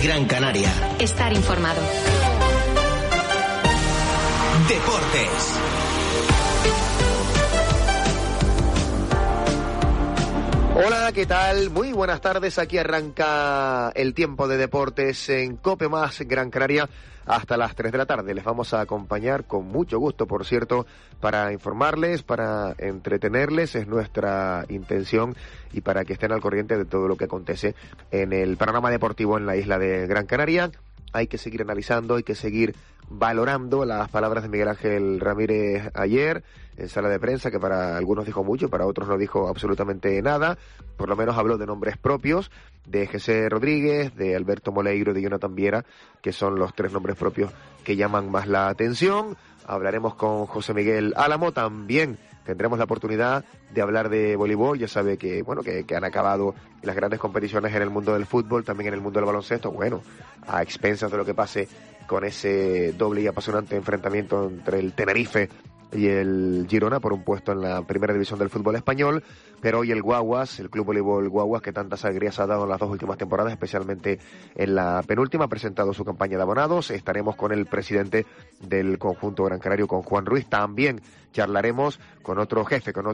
Gran Canaria. Estar informado. Deportes. Hola, ¿qué tal? Muy buenas tardes. Aquí arranca el tiempo de deportes en COPE Más Gran Canaria hasta las 3 de la tarde. Les vamos a acompañar con mucho gusto, por cierto, para informarles, para entretenerles. Es nuestra intención y para que estén al corriente de todo lo que acontece en el panorama deportivo en la isla de Gran Canaria. Hay que seguir analizando, hay que seguir valorando las palabras de Miguel Ángel Ramírez ayer en sala de prensa, que para algunos dijo mucho, para otros no dijo absolutamente nada. Por lo menos habló de nombres propios, de José Rodríguez, de Alberto Moleiro y de Jonathan Viera, que son los tres nombres propios que llaman más la atención. Hablaremos con José Miguel Álamo, también tendremos la oportunidad de hablar de voleibol. Ya sabe que, bueno, que han acabado las grandes competiciones en el mundo del fútbol, también en el mundo del baloncesto, bueno, a expensas de lo que pase con ese doble y apasionante enfrentamiento entre el Tenerife y el Girona por un puesto en la primera división del fútbol español. Pero hoy el Guaguas, el Club Voleibol Guaguas, que tantas alegrías ha dado en las dos últimas temporadas, especialmente en la penúltima, ha presentado su campaña de abonados. Estaremos con el presidente del conjunto Gran Canario, con Juan Ruiz. También charlaremos con otro jefe, con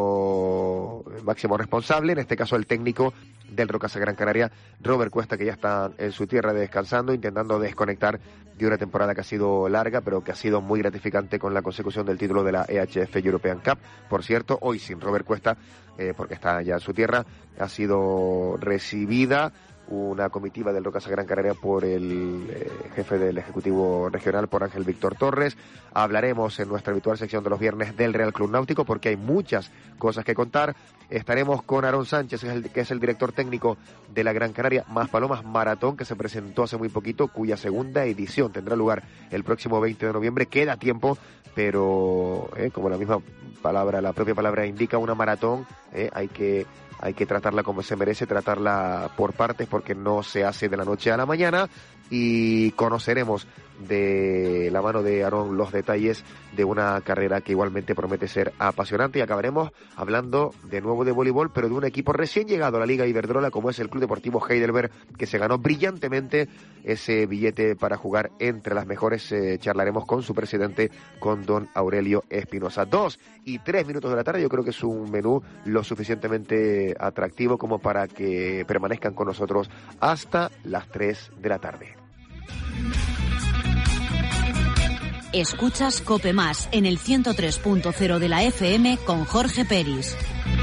otro máximo responsable, en este caso el técnico del Rocasa Gran Canaria, Robert Cuesta, que ya está en su tierra descansando, intentando desconectar de una temporada que ha sido larga, pero que ha sido muy gratificante con la consecución del título de la EHF European Cup. Por cierto, hoy sin Robert Cuesta, porque está ya en su tierra, ha sido recibida una comitiva del Rocasa Gran Canaria por el jefe del Ejecutivo Regional, por Ángel Víctor Torres. Hablaremos en nuestra habitual sección de los viernes del Real Club Náutico, porque hay muchas cosas que contar. Estaremos con Aarón Sánchez, que es el director técnico de la Gran Canaria Más Palomas Maratón, que se presentó hace muy poquito, cuya segunda edición tendrá lugar el próximo 20 de noviembre. Queda tiempo, pero como la propia palabra indica, una maratón, hay que tratarla como se merece, tratarla por partes, porque no se hace de la noche a la mañana. Y conoceremos de la mano de Aarón los detalles de una carrera que igualmente promete ser apasionante. Y acabaremos hablando de nuevo de voleibol, pero de un equipo recién llegado a la Liga Iberdrola, como es el Club Deportivo Heidelberg, que se ganó brillantemente ese billete para jugar entre las mejores. Charlaremos con su presidente, con don Aurelio Espinosa. 2 y 3 minutos de la tarde. Yo creo que es un menú lo suficientemente atractivo como para que permanezcan con nosotros hasta las 3 de la tarde. Escuchas COPE Más en el 103.0 de la FM con Jorge Peris.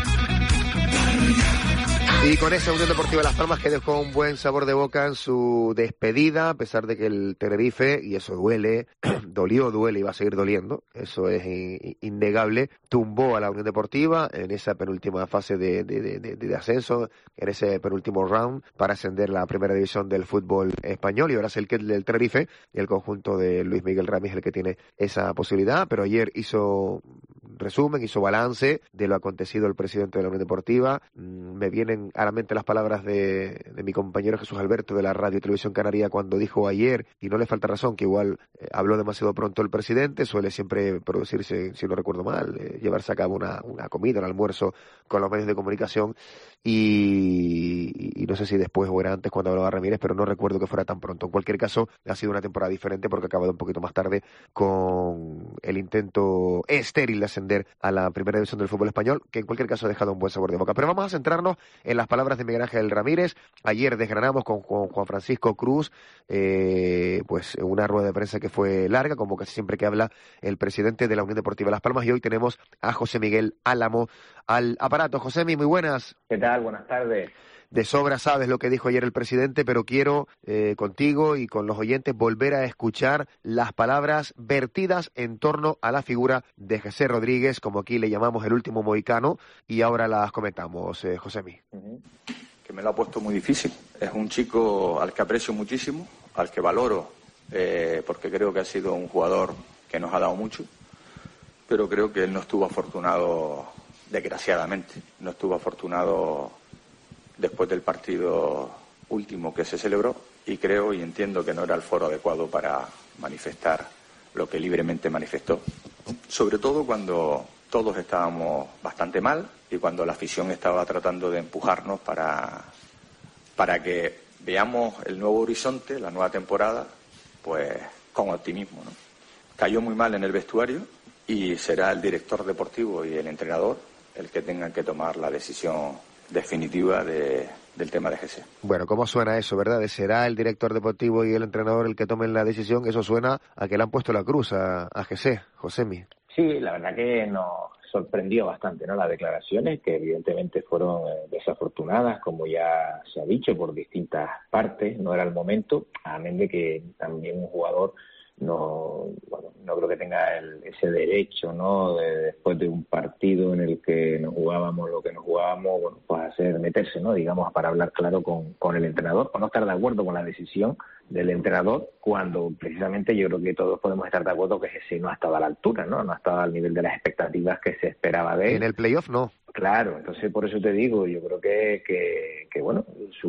Y con esa Unión Deportiva Las Palmas, que dejó un buen sabor de boca en su despedida, a pesar de que el Tenerife, y eso duele, duele y va a seguir doliendo, eso es innegable, tumbó a la Unión Deportiva en esa penúltima fase de ascenso, en ese penúltimo round, para ascender a la primera división del fútbol español. Y ahora es el del Tenerife y el conjunto de Luis Miguel Ramírez el que tiene esa posibilidad. Pero ayer hizo resumen, hizo balance de lo acontecido el presidente de la Unión Deportiva. Me vienen a la mente las palabras de mi compañero Jesús Alberto de la Radio y Televisión Canaria, cuando dijo ayer, y no le falta razón, que igual habló demasiado pronto el presidente. Suele siempre producirse, si no recuerdo mal, llevarse a cabo una comida, un almuerzo con los medios de comunicación, y no sé si después o era antes cuando hablaba Ramírez, pero no recuerdo que fuera tan pronto. En cualquier caso, ha sido una temporada diferente porque ha acabado un poquito más tarde con el intento estéril de ascender a la primera división del fútbol español, que en cualquier caso ha dejado un buen sabor de boca. Pero vamos a centrarnos en las palabras de Miguel Ángel Ramírez. Ayer desgranamos con Juan Francisco Cruz pues una rueda de prensa que fue larga, como casi siempre que habla el presidente de la Unión Deportiva Las Palmas, y hoy tenemos a José Miguel Álamo al aparato. Josemi, muy buenas. ¿Qué tal? Buenas tardes. De sobra sabes lo que dijo ayer el presidente, pero quiero contigo y con los oyentes volver a escuchar las palabras vertidas en torno a la figura de José Rodríguez, como aquí le llamamos el último mohicano, y ahora las comentamos, Josemi. Que me lo ha puesto muy difícil. Es un chico al que aprecio muchísimo, al que valoro, porque creo que ha sido un jugador que nos ha dado mucho, pero creo que él no estuvo afortunado, desgraciadamente, no estuvo afortunado después del partido último que se celebró, y creo y entiendo que no era el foro adecuado para manifestar lo que libremente manifestó, sobre todo cuando todos estábamos bastante mal y cuando la afición estaba tratando de empujarnos para que veamos el nuevo horizonte, la nueva temporada, pues con optimismo, ¿no? Cayó muy mal en el vestuario y será el director deportivo y el entrenador el que tengan que tomar la decisión definitiva del tema de Jesse. Bueno, ¿cómo suena eso, verdad? ¿Será el director deportivo y el entrenador el que tomen la decisión? Eso suena a que le han puesto la cruz a Jesse, Josemi. Sí, la verdad que nos sorprendió bastante, ¿no? Las declaraciones, que evidentemente fueron desafortunadas, como ya se ha dicho, por distintas partes. No era el momento, amén de que también un jugador no creo que tenga ese derecho, ¿no? Después de un partido en el que nos jugábamos lo que nos jugábamos, bueno, pues meterse, ¿no? Digamos, para hablar claro con el entrenador, o no estar de acuerdo con la decisión del entrenador, cuando precisamente yo creo que todos podemos estar de acuerdo que ese no ha estado a la altura, ¿no? No ha estado al nivel de las expectativas que se esperaba de él. En el playoff no. Claro, entonces por eso te digo, yo creo que bueno,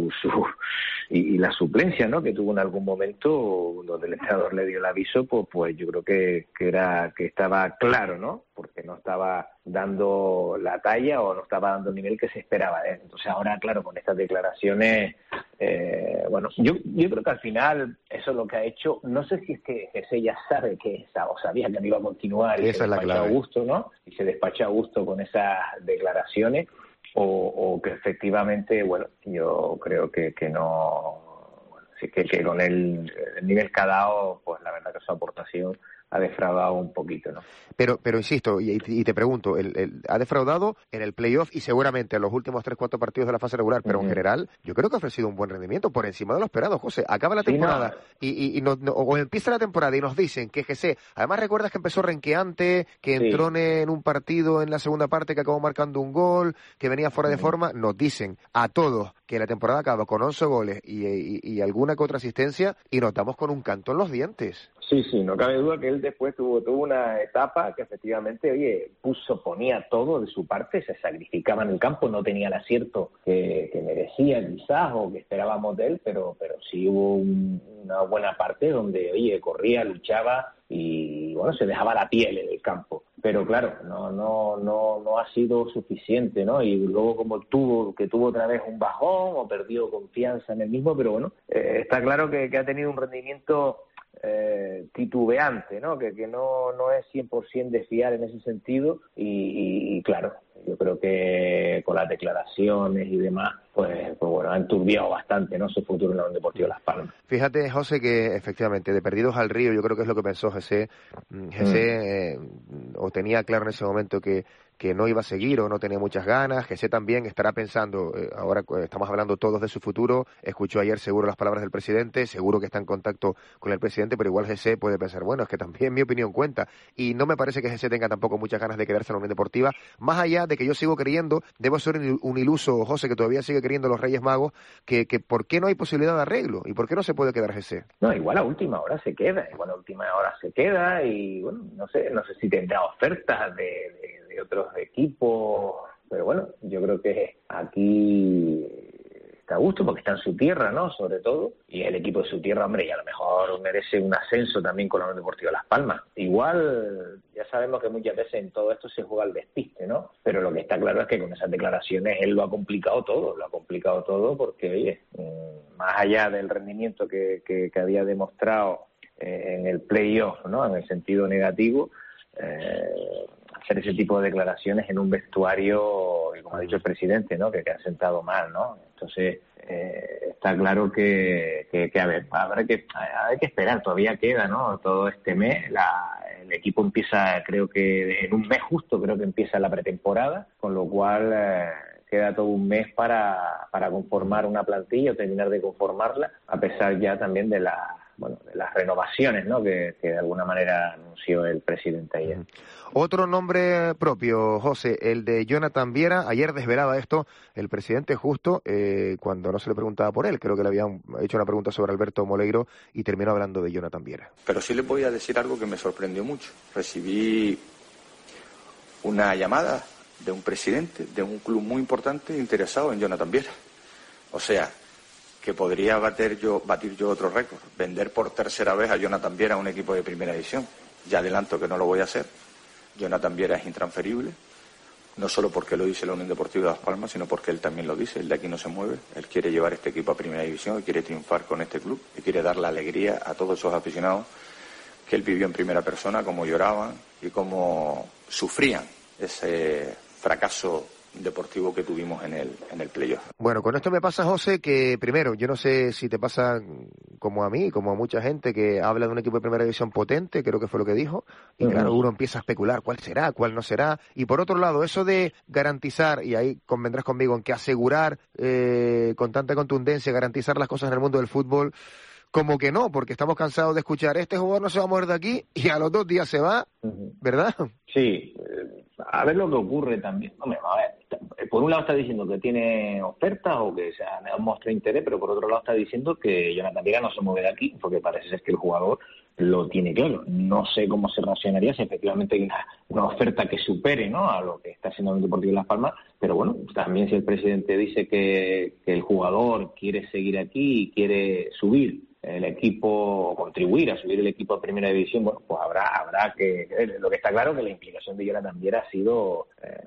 y la suplencia, ¿no? Que tuvo en algún momento donde el entrenador le dio el aviso, pues yo creo que estaba claro, ¿no? Porque no estaba dando la talla o no estaba dando el nivel que se esperaba de él. Entonces ahora, claro, con estas declaraciones, bueno, yo creo que al final eso es lo que ha hecho. No sé si es que Jesse ya sabe o sabía que no iba a continuar y se despachó a gusto, ¿no? Y se despachó a gusto con esas declaraciones, o que efectivamente, bueno, yo creo que no, bueno, sí que con el nivel que ha dado, pues la verdad que su aportación ha defraudado un poquito, ¿no? Pero insisto, y te pregunto, ha defraudado en el playoff y seguramente en los últimos 3-4 partidos de la fase regular, pero en general, yo creo que ha ofrecido un buen rendimiento, por encima de lo esperado, José. Acaba la temporada o empieza la temporada y nos dicen que Jesse, además recuerdas que empezó renqueante, que entró en un partido en la segunda parte que acabó marcando un gol, que venía fuera de forma, nos dicen a todos que la temporada acaba con 11 goles y alguna que otra asistencia y nos damos con un canto en los dientes. Sí, no cabe duda que él después tuvo una etapa que efectivamente, ponía todo de su parte, se sacrificaba en el campo, no tenía el acierto que merecía quizás o que esperábamos de él, pero sí hubo una buena parte donde, corría, luchaba y, bueno, se dejaba la piel en el campo. Pero claro, no ha sido suficiente, ¿no? Y luego como tuvo otra vez un bajón o perdió confianza en el mismo, pero bueno, está claro que ha tenido un rendimiento titubeante, ¿no? Que no es 100% de fiar en ese sentido y claro, yo creo que con las declaraciones y demás, pues bueno, ha enturbiado bastante, ¿no?, su futuro en la Unión Deportiva Las Palmas. Fíjate, José, que efectivamente, de perdidos al río, yo creo que es lo que pensó Jesse. O tenía claro en ese momento que no iba a seguir o no tenía muchas ganas. Jesse también estará pensando, ahora estamos hablando todos de su futuro, escuchó ayer seguro las palabras del presidente, seguro que está en contacto con el presidente, pero igual Jesse puede pensar, bueno, es que también mi opinión cuenta, y no me parece que Jesse tenga tampoco muchas ganas de quedarse en la Unión Deportiva, más allá de que yo sigo creyendo, debo ser un iluso, José, que todavía sigue creyendo los Reyes Magos, que ¿por qué no hay posibilidad de arreglo? ¿Y por qué no se puede quedar Jesse? No, igual a última hora se queda y bueno, no sé si tendrá ofertas de otros equipos, pero bueno, yo creo que aquí está a gusto porque está en su tierra, ¿no?, sobre todo, y el equipo de su tierra, hombre, y a lo mejor merece un ascenso también con la Unión Deportiva Las Palmas. Igual, ya sabemos que muchas veces en todo esto se juega al despiste, ¿no?, pero lo que está claro es que con esas declaraciones él lo ha complicado todo porque, oye, más allá del rendimiento que había demostrado en el playoff, ¿no?, en el sentido negativo, hacer ese tipo de declaraciones en un vestuario, y como ha dicho el presidente, ¿no?, que han sentado mal, ¿no? Entonces, está claro que a ver, hay que esperar, todavía queda, ¿no?, todo este mes. El equipo empieza, creo que en un mes justo, creo que empieza la pretemporada, con lo cual queda todo un mes para conformar una plantilla o terminar de conformarla, a pesar ya también de las renovaciones, ¿no?, que de alguna manera anunció el presidente ayer. Otro nombre propio, José, el de Jonathan Viera. Ayer desvelaba esto el presidente justo cuando no se le preguntaba por él. Creo que le habían hecho una pregunta sobre Alberto Moleiro y terminó hablando de Jonathan Viera. Pero sí le voy a decir algo que me sorprendió mucho. Recibí una llamada de un presidente de un club muy importante interesado en Jonathan Viera. O sea, que podría batir yo otro récord, vender por tercera vez a Jonathan Viera a un equipo de primera división. Ya adelanto que no lo voy a hacer. Jonathan Viera es intransferible, no solo porque lo dice la Unión Deportiva de Las Palmas, sino porque él también lo dice. Él de aquí no se mueve, él quiere llevar este equipo a Primera División, él quiere triunfar con este club y quiere dar la alegría a todos esos aficionados que él vivió en primera persona, cómo lloraban y cómo sufrían ese fracaso deportivo que tuvimos en el playoff. Bueno, con esto me pasa, José, que primero, yo no sé si te pasa como a mí, como a mucha gente que habla de un equipo de primera división potente, creo que fue lo que dijo, y claro, uno empieza a especular cuál será, cuál no será, y por otro lado, eso de garantizar, y ahí convendrás conmigo en que asegurar con tanta contundencia, garantizar las cosas en el mundo del fútbol, como que no, porque estamos cansados de escuchar, este jugador no se va a mover de aquí, y a los 2 días se va, ¿verdad? Sí, a ver lo que ocurre también. Hombre, a ver, por un lado está diciendo que tiene ofertas o que se muestra interés, pero por otro lado está diciendo que Jonathan Viera no se mueve de aquí, porque parece ser que el jugador lo tiene claro. No sé cómo se relacionaría si efectivamente hay una oferta que supere, ¿no?, a lo que está haciendo el Deportivo de Las Palmas, pero bueno, también si el presidente dice que el jugador quiere seguir aquí y quiere subir el equipo, o contribuir a subir el equipo a Primera División, bueno, pues habrá que... Lo que está claro es que la implicación de Jonathan Viera ha sido,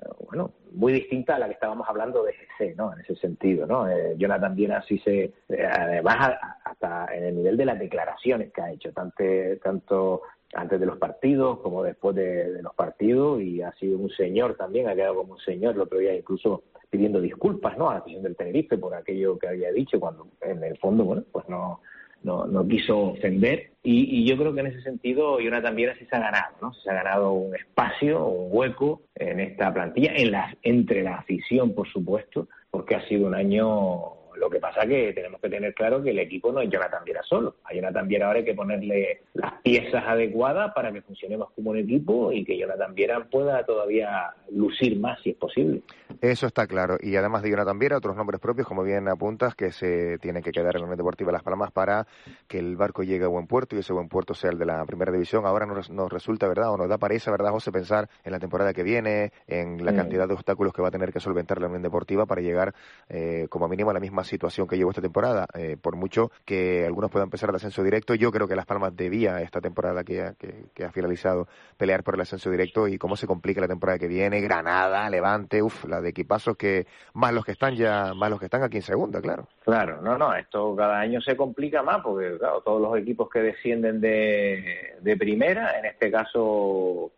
muy distinta a la que estábamos hablando de GC, ¿no?, en ese sentido, ¿no? Jonathan Viera sí además, hasta en el nivel de las declaraciones que ha hecho, tanto antes de los partidos como después de los partidos, y ha sido un señor también, ha quedado como un señor, el otro día incluso pidiendo disculpas, ¿no?, a la afición del Tenerife por aquello que había dicho, cuando en el fondo, bueno, pues no quiso ofender, y yo creo que en ese sentido Jonathan Viera sí se ha ganado, ¿no? Se ha ganado un espacio, un hueco en esta plantilla, entre la afición, por supuesto, porque ha sido un año... Lo que pasa que tenemos que tener claro que el equipo no es Jonathan Viera solo. A Jonathan Viera ahora hay que ponerle las piezas adecuadas para que funcionemos como un equipo y que Jonathan Viera pueda todavía lucir más, si es posible. Eso está claro. Y además de Jonathan Viera, otros nombres propios, como bien apuntas, que se tienen que quedar en la Unión Deportiva de Las Palmas para que el barco llegue a buen puerto y ese buen puerto sea el de la Primera División. Ahora nos resulta, ¿verdad?, o nos da para esa, ¿verdad, José?, pensar en la temporada que viene, en la cantidad de obstáculos que va a tener que solventar la Unión Deportiva para llegar como mínimo a la misma situación que llevó esta temporada. Por mucho que algunos puedan empezar el ascenso directo, yo creo que Las Palmas debía esta temporada que ha finalizado pelear por el ascenso directo, y cómo se complica la temporada que viene. Granada, Levante, la de equipazos que más los que están aquí en segunda, claro. Claro, esto cada año se complica más porque claro, todos los equipos que descienden de primera, en este caso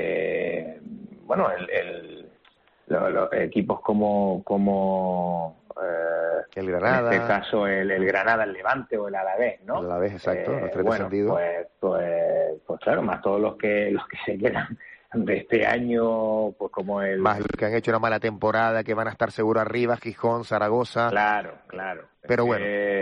los equipos como el Granada, en este caso el Granada, el Levante o el Alavés, ¿no? El Alavés, exacto, los tres descendidos. Pues claro, más todos los que se quedan de este año, pues como más los que han hecho una mala temporada, que van a estar seguro arriba, Gijón, Zaragoza. Claro. Pero bueno,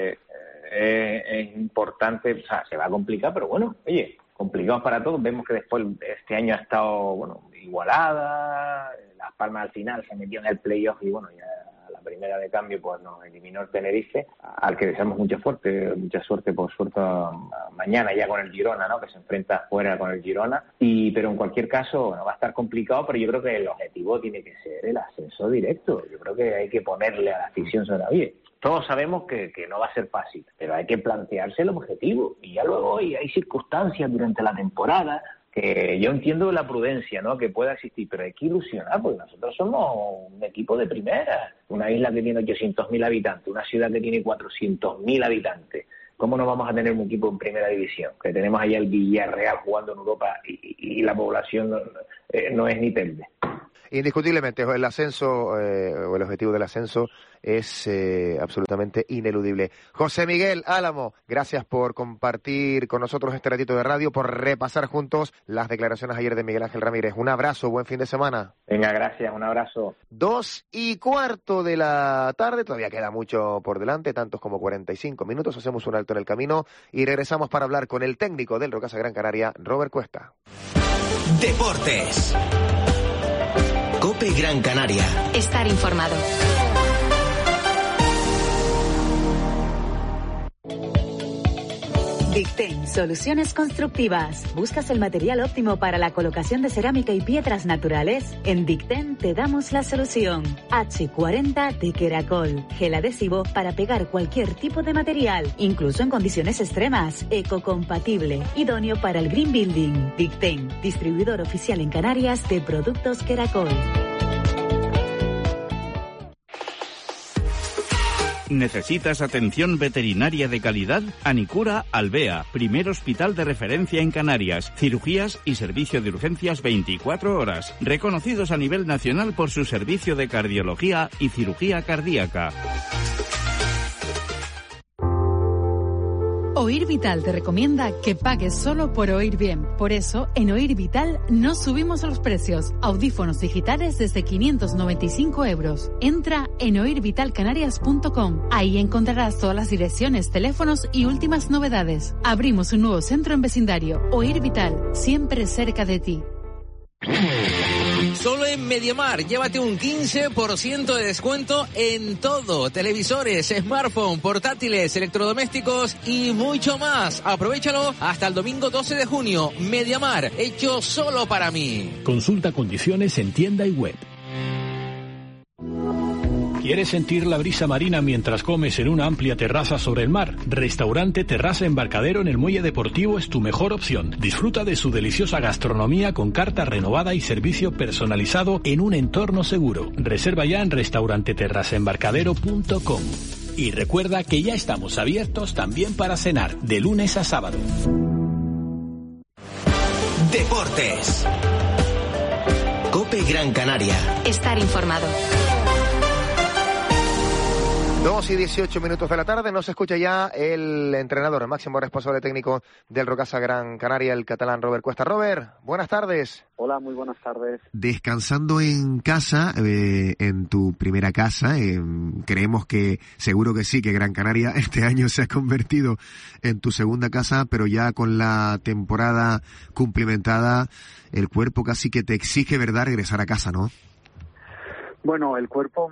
es importante, o sea, se va a complicar, pero bueno, oye, complicados para todos. Vemos que después este año ha estado, igualada. Las Palmas al final se metió en el playoff y bueno, ya la primera de cambio pues nos eliminó el Tenerife, al que deseamos mucha suerte por suerte mañana ya con el Girona, ¿no?, que se enfrenta fuera con el Girona, pero en cualquier caso va a estar complicado, pero yo creo que el objetivo tiene que ser el ascenso directo. Yo creo que hay que ponerle a la afición sobre la vida. Todos sabemos que no va a ser fácil, pero hay que plantearse el objetivo, y ya luego hay circunstancias durante la temporada que yo entiendo la prudencia, ¿no?, que pueda existir, pero hay que ilusionar, porque nosotros somos un equipo de primera, una isla que tiene 800.000 habitantes, una ciudad que tiene 400.000 habitantes. ¿Cómo no vamos a tener un equipo en Primera División? Que tenemos allá el Villarreal jugando en Europa y la población no es ni telde. Indiscutiblemente, el ascenso o el objetivo del ascenso es absolutamente ineludible. José Miguel Álamo, gracias por compartir con nosotros este ratito de radio, por repasar juntos las declaraciones ayer de Miguel Ángel Ramírez. Un abrazo, buen fin de semana. Venga, gracias, un abrazo. 2:15 de la tarde, todavía queda mucho por delante, tantos como 45 minutos. Hacemos un alto en el camino y regresamos para hablar con el técnico del Rocasa Gran Canaria, Robert Cuesta. Deportes. COPE Gran Canaria. Estar informado. Dicten, soluciones constructivas. ¿Buscas el material óptimo para la colocación de cerámica y piedras naturales? En Dicten te damos la solución. H40 de Queracol. Gel adhesivo para pegar cualquier tipo de material, incluso en condiciones extremas. Ecocompatible. Idóneo para el green building. Dicten, distribuidor oficial en Canarias de productos Queracol. ¿Necesitas atención veterinaria de calidad? Anicura Albea, primer hospital de referencia en Canarias. Cirugías y servicio de urgencias 24 horas. Reconocidos a nivel nacional por su servicio de cardiología y cirugía cardíaca. Oír Vital te recomienda que pagues solo por oír bien. Por eso, en Oír Vital no subimos los precios. Audífonos digitales desde 595 €. Entra en oirvitalcanarias.com. Ahí encontrarás todas las direcciones, teléfonos y últimas novedades. Abrimos un nuevo centro en vecindario. Oír Vital, siempre cerca de ti. Solo en Mediamar, llévate un 15% de descuento en todo. Televisores, smartphone, portátiles, electrodomésticos y mucho más. Aprovéchalo hasta el domingo 12 de junio. Mediamar, hecho solo para mí. Consulta condiciones en tienda y web. ¿Quieres sentir la brisa marina mientras comes en una amplia terraza sobre el mar? Restaurante Terraza Embarcadero en el Muelle Deportivo es tu mejor opción. Disfruta de su deliciosa gastronomía con carta renovada y servicio personalizado en un entorno seguro. Reserva ya en restauranteterrazaembarcadero.com. Y recuerda que ya estamos abiertos también para cenar, de lunes a sábado. Deportes. COPE Gran Canaria. Estar informado. 2:18 de la tarde, nos escucha ya el entrenador, el máximo responsable técnico del Rocasa Gran Canaria, el catalán Robert Cuesta. Robert, buenas tardes. Hola, muy buenas tardes. Descansando en casa, en tu primera casa, creemos que, seguro que sí, que Gran Canaria este año se ha convertido en tu segunda casa, pero ya con la temporada cumplimentada, el cuerpo casi que te exige, ¿verdad?, regresar a casa, ¿no? Bueno, el cuerpo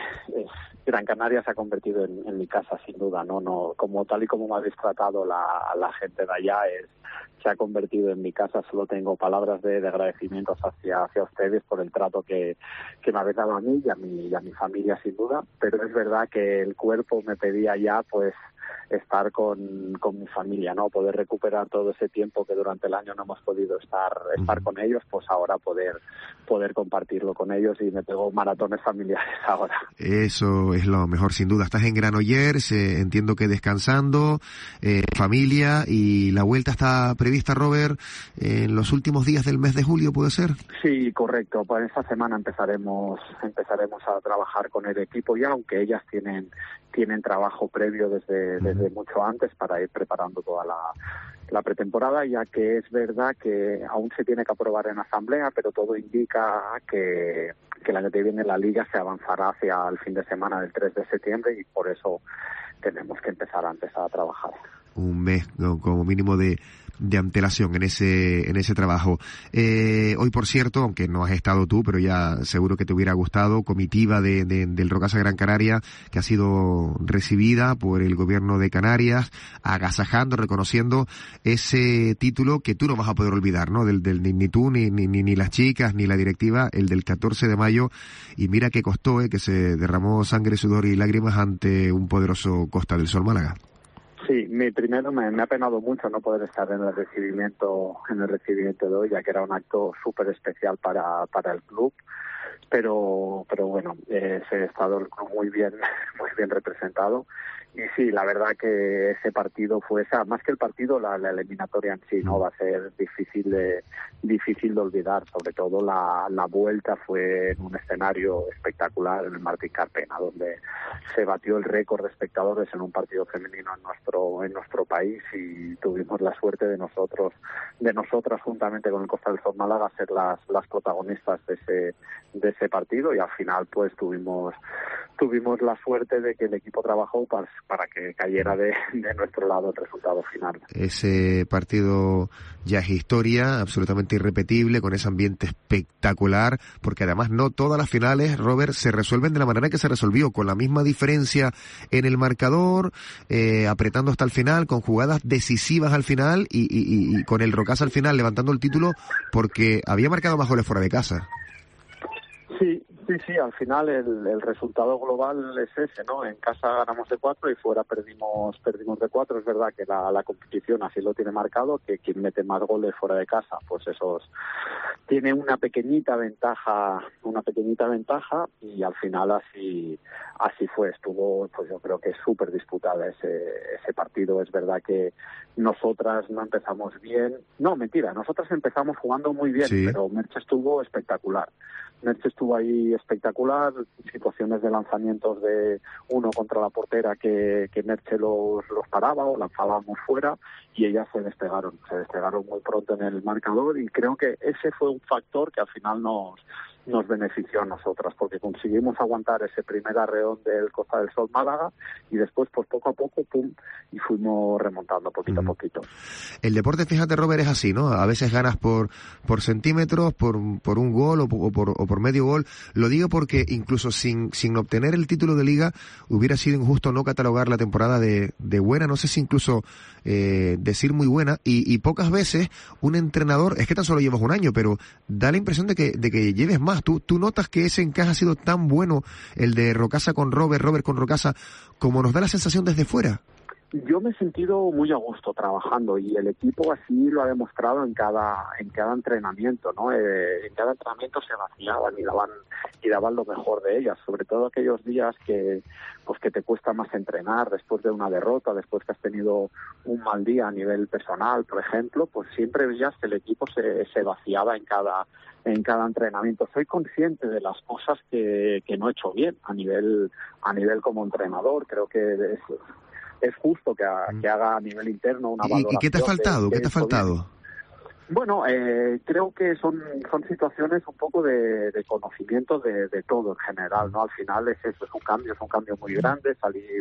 Gran Canaria se ha convertido en mi casa, sin duda, no, como tal y como me habéis tratado la gente de allá, se ha convertido en mi casa. Solo tengo palabras de agradecimientos hacia ustedes por el trato que me habéis dado a mí y a mi familia, sin duda, pero es verdad que el cuerpo me pedía ya, pues, estar con mi familia, ¿no? Poder recuperar todo ese tiempo que durante el año no hemos podido estar con ellos, pues ahora poder compartirlo con ellos, y me pego maratones familiares ahora. Eso es lo mejor, sin duda. Estás en Granollers, entiendo que descansando, familia, y la vuelta está prevista, Robert, en los últimos días del mes de julio, ¿puede ser? Sí, correcto. Pues esta semana empezaremos a trabajar con el equipo ya, aunque ellas tienen trabajo previo desde mucho antes para ir preparando toda la pretemporada, ya que es verdad que aún se tiene que aprobar en asamblea, pero todo indica que el año que viene la liga se avanzará hacia el fin de semana del 3 de septiembre, y por eso tenemos que empezar a trabajar. Un mes, ¿no?, como mínimo de antelación en ese trabajo. Hoy, por cierto, aunque no has estado tú, pero ya seguro que te hubiera gustado, comitiva del Rocasa Gran Canaria, que ha sido recibida por el gobierno de Canarias, agasajando, reconociendo ese título que tú no vas a poder olvidar, ¿no? Ni tú, ni las chicas, ni la directiva, el del 14 de mayo, y mira que costó, que se derramó sangre, sudor y lágrimas ante un poderoso Costa del Sol Málaga. Sí, primero me ha penado mucho no poder estar en el recibimiento de hoy, ya que era un acto súper especial para el club, pero bueno, se ha estado el club muy bien representado. Y sí, la verdad que ese partido fue más que el partido, la eliminatoria en sí, ¿no? Va a ser difícil de olvidar. Sobre todo la vuelta fue en un escenario espectacular, en el Martín Carpena, donde se batió el récord de espectadores en un partido femenino en nuestro país, y tuvimos la suerte de nosotras, juntamente con el Costa del Sol Málaga, ser las protagonistas de ese partido, y al final pues tuvimos la suerte de que el equipo trabajó para que cayera de nuestro lado el resultado final. Ese partido ya es historia, absolutamente irrepetible, con ese ambiente espectacular, porque además no todas las finales, Robert, se resuelven de la manera que se resolvió, con la misma diferencia en el marcador, apretando hasta el final, con jugadas decisivas al final, y con el Rocasa al final levantando el título porque había marcado más goles fuera de casa. Sí, Sí, al final el resultado global es ese, ¿no? En casa ganamos de 4 y fuera perdimos de 4. Es verdad que la competición así lo tiene marcado, que quien mete más goles fuera de casa, pues esos tiene una pequeñita ventaja y al final así fue. Estuvo, pues yo creo que súper disputada ese partido. Es verdad que nosotras no empezamos bien. No, mentira, nosotras empezamos jugando muy bien, sí. Pero Merche estuvo espectacular. Merche estuvo ahí espectacular, situaciones de lanzamientos de uno contra la portera que Merche los paraba o lanzábamos fuera y ellas se despegaron muy pronto en el marcador y creo que ese fue un factor que al final nos benefició a nosotras porque conseguimos aguantar ese primer arreón del Costa del Sol Málaga y después pues poco a poco pum y fuimos remontando poquito a poquito. El deporte, fíjate, Robert, es así, ¿no? A veces ganas por centímetros, por un gol o por medio gol. Lo digo porque incluso sin obtener el título de liga hubiera sido injusto no catalogar la temporada de buena, no sé si incluso decir muy buena y pocas veces un entrenador, es que tan solo llevas un año, pero da la impresión de que lleves más. ¿Tú notas que ese encaje ha sido tan bueno, el de Rocasa con Robert con Rocasa, como nos da la sensación desde fuera? Yo me he sentido muy a gusto trabajando y el equipo así lo ha demostrado en cada entrenamiento, ¿no? En cada entrenamiento se vaciaban y daban lo mejor de ellas, sobre todo aquellos días que te cuesta más entrenar después de una derrota, después que has tenido un mal día a nivel personal, por ejemplo, pues siempre veías que el equipo se vaciaba en cada entrenamiento. Soy consciente de las cosas que no he hecho bien a nivel como entrenador. Creo que es justo que haga a nivel interno una valoración. ¿Y qué te ha faltado? ¿Qué te ha faltado? Bien. Bueno, creo que son situaciones un poco de conocimiento de todo en general, ¿no? Al final es un cambio muy grande,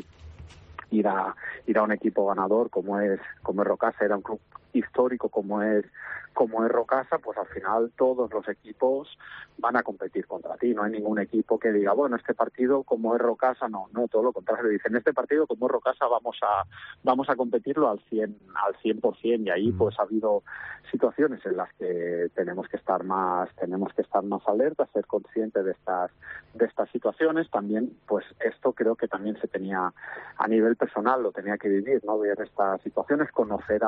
ir a un equipo ganador como es Rocasa, era un club histórico como es Rocasa, pues al final todos los equipos van a competir contra ti. No hay ningún equipo que diga, bueno, este partido como es Rocasa, no, todo lo contrario. Dicen, este partido como es Rocasa vamos a competirlo al 100%, y ahí pues ha habido situaciones en las que tenemos que estar más alertas, ser conscientes de estas situaciones. También pues esto creo que también se tenía a nivel personal, lo tenía que vivir, ¿no? Ver estas situaciones, conocer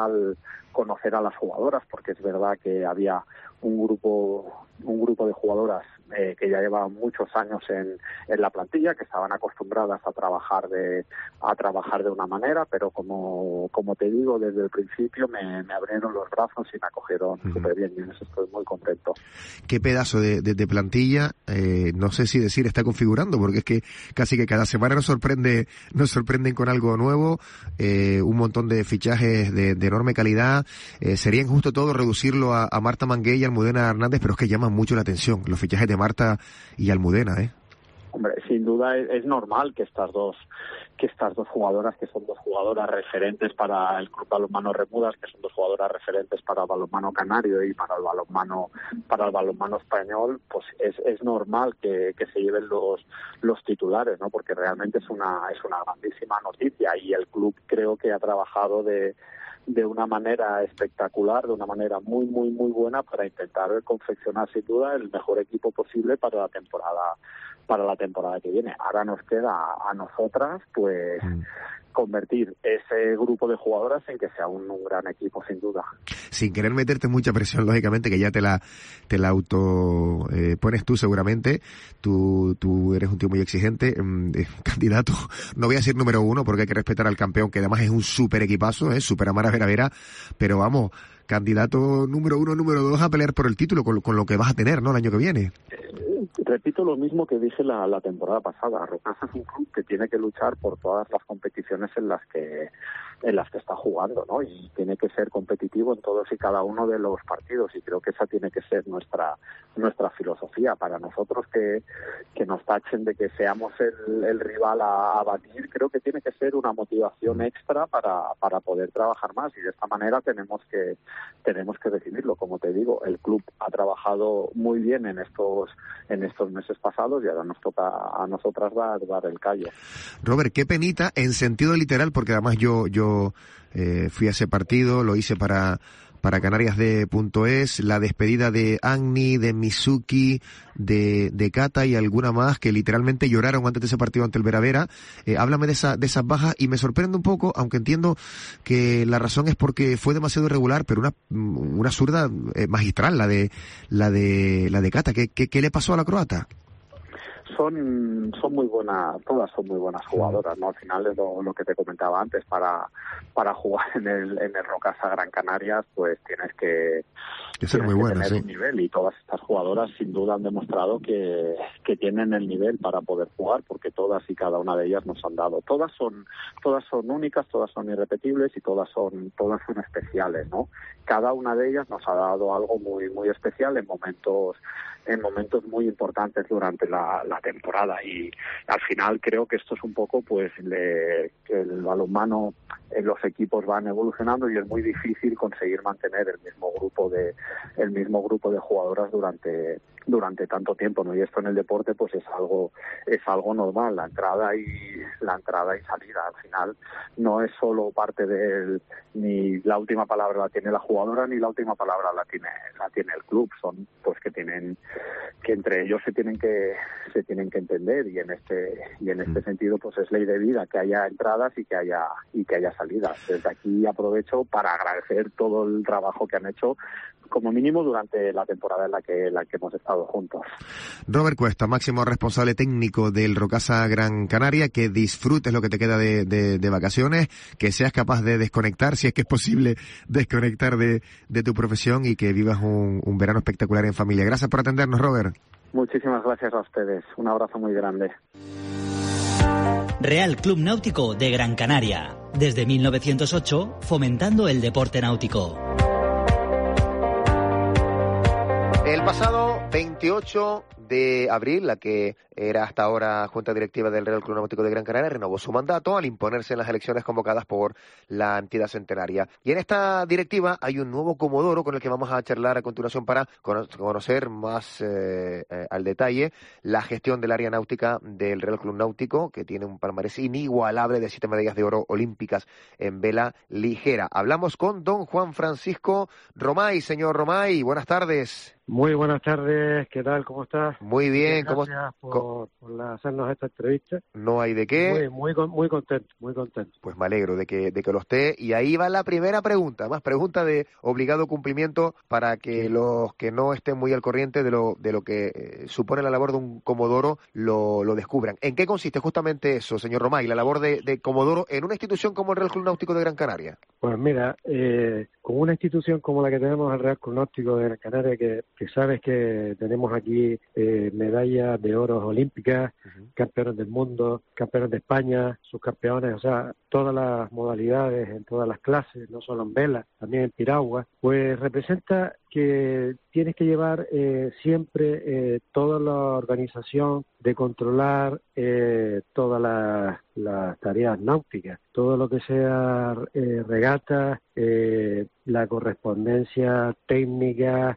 a las jugadoras, porque es verdad que había un grupo de jugadoras que ya llevaban muchos años en la plantilla, que estaban acostumbradas a trabajar de una manera, pero como te digo, desde el principio me abrieron los brazos y me acogieron súper bien, y en eso estoy muy contento. Qué pedazo de plantilla, no sé si decir está configurando, porque es que casi que cada semana nos sorprenden con algo nuevo, un montón de fichajes de enorme calidad. Sería injusto todo reducirlo a Marta Mangué y Almudena Hernández, pero es que llaman mucho la atención los fichajes de Marta y Almudena, Hombre, sin duda es normal que estas dos jugadoras, que son dos jugadoras referentes para el Club Balonmano Remudas, que son dos jugadoras referentes para el balonmano canario y para el balonmano español, pues es normal que se lleven los titulares, ¿no? Porque realmente es una grandísima noticia, y el club creo que ha trabajado de una manera espectacular, de una manera muy, muy, muy buena, para intentar confeccionar sin duda el mejor equipo posible para la temporada que viene. Ahora nos queda a nosotras pues convertir ese grupo de jugadoras en que sea un gran equipo, sin duda. Sin querer meterte mucha presión, lógicamente, que ya te la auto pones tú seguramente. Tú eres un tío muy exigente, candidato, no voy a decir número 1 porque hay que respetar al campeón, que además es un súper equipazo, súper Amara Vera, pero vamos, candidato número 1, número 2 a pelear por el título con lo que vas a tener, ¿no?, el año que viene. Repito lo mismo que dije la temporada pasada. Rocasa es un club que tiene que luchar por todas las competiciones en las que está jugando, ¿no? Y tiene que ser competitivo en todos y cada uno de los partidos, y creo que esa tiene que ser nuestra filosofía. Para nosotros que nos tachen de que seamos el rival a batir, creo que tiene que ser una motivación extra para poder trabajar más, y de esta manera tenemos que decidirlo. Como te digo, el club ha trabajado muy bien en estos meses pasados, y ahora nos toca a nosotras dar el callo. Robert, qué penita en sentido literal, porque además yo fui a ese partido, lo hice para para Canarias.es, la despedida de Agni, de Mizuki, de Kata y alguna más que literalmente lloraron antes de ese partido ante el Veravera. Háblame de esas bajas y me sorprende un poco, aunque entiendo que la razón es porque fue demasiado irregular, pero una zurda magistral la de Kata. ¿Qué le pasó a la croata? Son muy buenas, todas son muy buenas jugadoras, ¿no? Al final es lo que te comentaba antes, para jugar en el Rocasa Gran Canarias, pues tienes que ser muy buena, tener sí. un nivel, y todas estas jugadoras sin duda han demostrado que tienen el nivel para poder jugar, porque todas y cada una de ellas nos han dado. Todas son únicas, todas son irrepetibles y todas son especiales, ¿no? Cada una de ellas nos ha dado algo muy muy especial en momentos muy importantes durante la temporada, y al final creo que esto es un poco pues que el balonmano en los equipos van evolucionando y es muy difícil conseguir mantener el mismo grupo de jugadoras durante tanto tiempo, ¿no? Y esto en el deporte pues es algo normal, la entrada y salida. Al final no es solo parte ni la última palabra la tiene la jugadora ni la última palabra la tiene el club, son pues que entre ellos se tienen que entender, y en este sentido pues es ley de vida que haya entradas y que haya salidas. Desde aquí aprovecho para agradecer todo el trabajo que han hecho, como mínimo durante la temporada en la que hemos estado juntos. Robert Cuesta, máximo responsable técnico del Rocasa Gran Canaria, que disfrutes lo que te queda de vacaciones, que seas capaz de desconectar, si es que es posible desconectar de tu profesión, y que vivas un verano espectacular en familia. Gracias por atendernos, Robert. Muchísimas gracias a ustedes. Un abrazo muy grande. Real Club Náutico de Gran Canaria. Desde 1908, fomentando el deporte náutico. El pasado 28 de abril, la que era hasta ahora Junta Directiva del Real Club Náutico de Gran Canaria, renovó su mandato al imponerse en las elecciones convocadas por la entidad centenaria. Y en esta directiva hay un nuevo comodoro con el que vamos a charlar a continuación para conocer más al detalle la gestión del área náutica del Real Club Náutico, que tiene un palmarés inigualable de 7 medallas de oro olímpicas en vela ligera. Hablamos con don Juan Francisco Romay. Señor Romay, buenas tardes. Muy buenas tardes, ¿qué tal? ¿Cómo estás? Muy bien. Gracias por hacernos esta entrevista. No hay de qué. Muy contento, muy contento. Pues me alegro de que lo esté. Y ahí va la primera pregunta, más pregunta de obligado cumplimiento para que los que no estén muy al corriente de lo que supone la labor de un comodoro lo descubran. ¿En qué consiste justamente eso, señor Romay, la labor de comodoro en una institución como el Real Club Náutico de Gran Canaria? Pues mira, con una institución como la que tenemos el Real Club Náutico de Gran Canaria, que sabes que tenemos aquí medallas de oro olímpicas, campeones del mundo, campeones de España, subcampeones, o sea, todas las modalidades, en todas las clases, no solo en vela, también en piragua, pues representa que tienes que llevar siempre toda la organización de controlar todas las tareas náuticas, todo lo que sea regatas, la correspondencia técnica,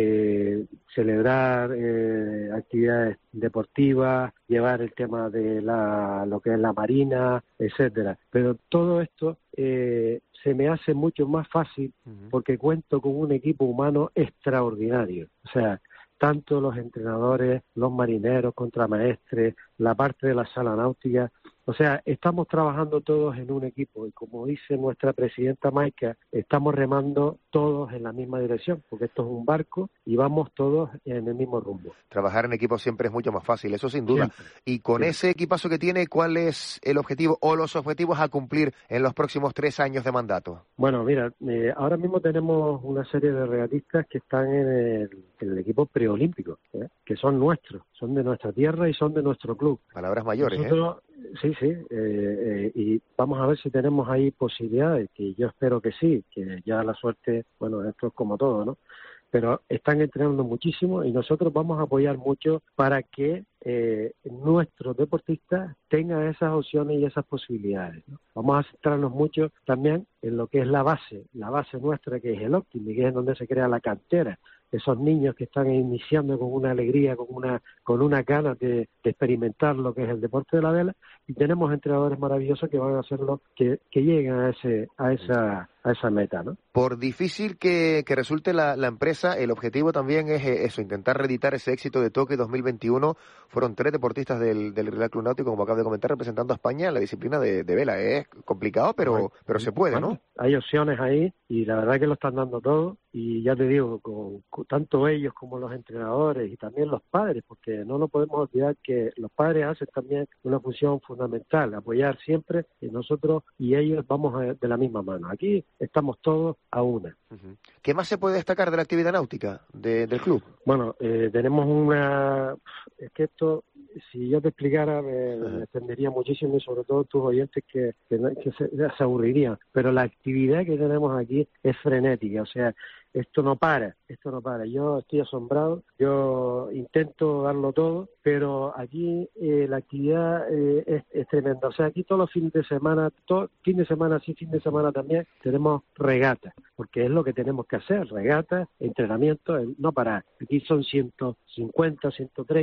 celebrar actividades deportivas, llevar el tema de lo que es la marina, etcétera. Pero todo esto se me hace mucho más fácil porque cuento con un equipo humano extraordinario. O sea, tanto los entrenadores, los marineros, contramaestres, la parte de la sala náutica. O sea, estamos trabajando todos en un equipo y, como dice nuestra presidenta Maica, estamos remando todos en la misma dirección, porque esto es un barco y vamos todos en el mismo rumbo. Trabajar en equipo siempre es mucho más fácil, eso sin duda. Siempre. Y con ese equipazo que tiene, ¿cuál es el objetivo o los objetivos a cumplir en los próximos 3 años de mandato? Bueno, mira, ahora mismo tenemos una serie de regatistas que están en el equipo preolímpico, que son nuestros, son de nuestra tierra y son de nuestro club. Palabras mayores, Nosotros, Sí, y vamos a ver si tenemos ahí posibilidades, que yo espero que sí, que ya la suerte, bueno, esto es como todo, ¿no? Pero están entrenando muchísimo y nosotros vamos a apoyar mucho para que nuestros deportistas tengan esas opciones y esas posibilidades, ¿no? Vamos a centrarnos mucho también en lo que es la base nuestra, que es el Optimi, que es donde se crea la cantera. Esos niños que están iniciando con una alegría, con una ganas de experimentar lo que es el deporte de la vela, y tenemos entrenadores maravillosos que van a hacerlo, que lleguen a a esa meta, ¿no? Por difícil que resulte la empresa, el objetivo también es eso, intentar reeditar ese éxito de Tokio 2021. Fueron 3 deportistas del Real Club Náutico, como acabo de comentar, representando a España en la disciplina de vela. Es complicado, pero se puede, ¿no? Hay opciones ahí y la verdad que lo están dando todo. Y ya te digo, con tanto ellos como los entrenadores y también los padres, porque no nos podemos olvidar que los padres hacen también una función fundamental, apoyar siempre, y nosotros y ellos vamos de la misma mano. Aquí estamos todos a una. ¿Qué más se puede destacar de la actividad náutica del club? Bueno, tenemos es que esto, si yo te explicara, me extendería muchísimo, y sobre todo tus oyentes que se aburrirían. Pero la actividad que tenemos aquí es frenética, o sea, esto no para. Yo estoy asombrado, yo intento darlo todo, pero aquí la actividad es tremenda. O sea, aquí todos los fines de semana, fin de semana sí, fin de semana también, tenemos regatas, porque es lo que tenemos que hacer, regatas, entrenamiento, no parar. Aquí son 150,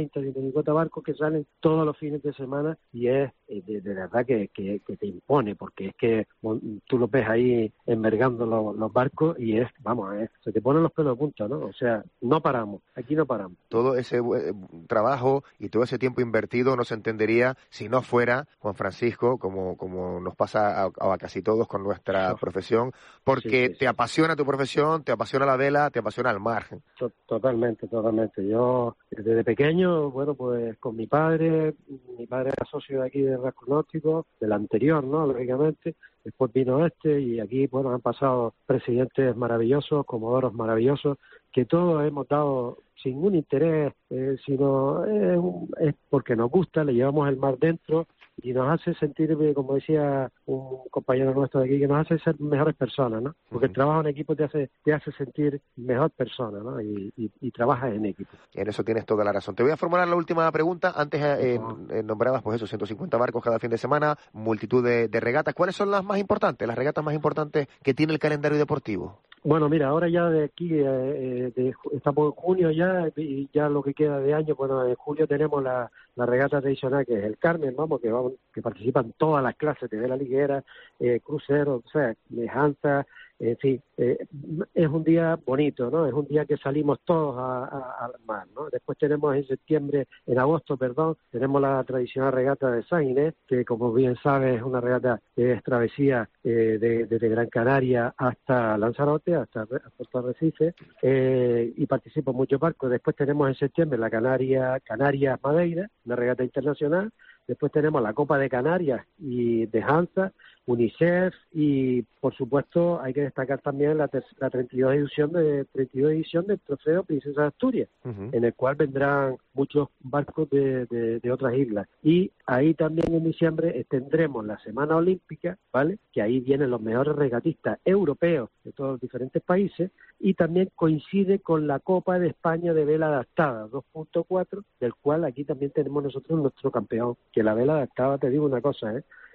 150 barcos que salen todos los fines de semana y es de verdad que te impone, porque es que tú los ves ahí envergando los barcos y se te ponen los pelos de punta, ¿no? O sea, no paramos, aquí no paramos. Todo ese trabajo y todo ese tiempo invertido no se entendería si no fuera, Juan Francisco, como nos pasa a casi todos con nuestra profesión, porque te apasiona tu profesión, te apasiona la vela, te apasiona el mar. Totalmente. Yo desde pequeño, bueno, pues con mi padre era socio de aquí de Real Club Náutico, del anterior, ¿no? Lógicamente. Después vino y aquí, bueno, han pasado presidentes maravillosos, comodoros maravillosos, que todos hemos dado sin un interés, sino es porque nos gusta, le llevamos el mar dentro y nos hace sentir, como decía un compañero nuestro de aquí, que nos hace ser mejores personas, ¿no? Porque el trabajo en equipo te hace sentir mejor persona, ¿no? Y trabajas en equipo. En eso tienes toda la razón. Te voy a formular la última pregunta. Antes nombrabas, pues eso, 150 barcos cada fin de semana, multitud de regatas. ¿Cuáles son las más importantes, las regatas más importantes que tiene el calendario deportivo? Bueno, mira, ahora ya de aquí, estamos en junio ya, y ya lo que queda de año, bueno, en julio tenemos la regata tradicional, que es el Carmen, que participan todas las clases de vela liguera, cruceros, o sea, Hansa, en fin, es un día bonito, ¿no? Es un día que salimos todos al mar, ¿no? Después tenemos en agosto, tenemos la tradicional regata de San Inés, que como bien sabes es una regata que es travesía desde Gran Canaria hasta Lanzarote, hasta Puerto Arrecife, y participan muchos barcos. Después tenemos en septiembre la Canarias Madeira, una regata internacional. Después tenemos la Copa de Canarias y de Hansa, UNICEF, y por supuesto hay que destacar también la 32 edición del Trofeo Princesa de Asturias, en el cual vendrán muchos barcos de otras islas. Y ahí también en diciembre tendremos la Semana Olímpica, ¿vale? Que ahí vienen los mejores regatistas europeos de todos los diferentes países, y también coincide con la Copa de España de vela adaptada 2.4, del cual aquí también tenemos nosotros nuestro campeón, que la vela adaptada, te digo una cosa,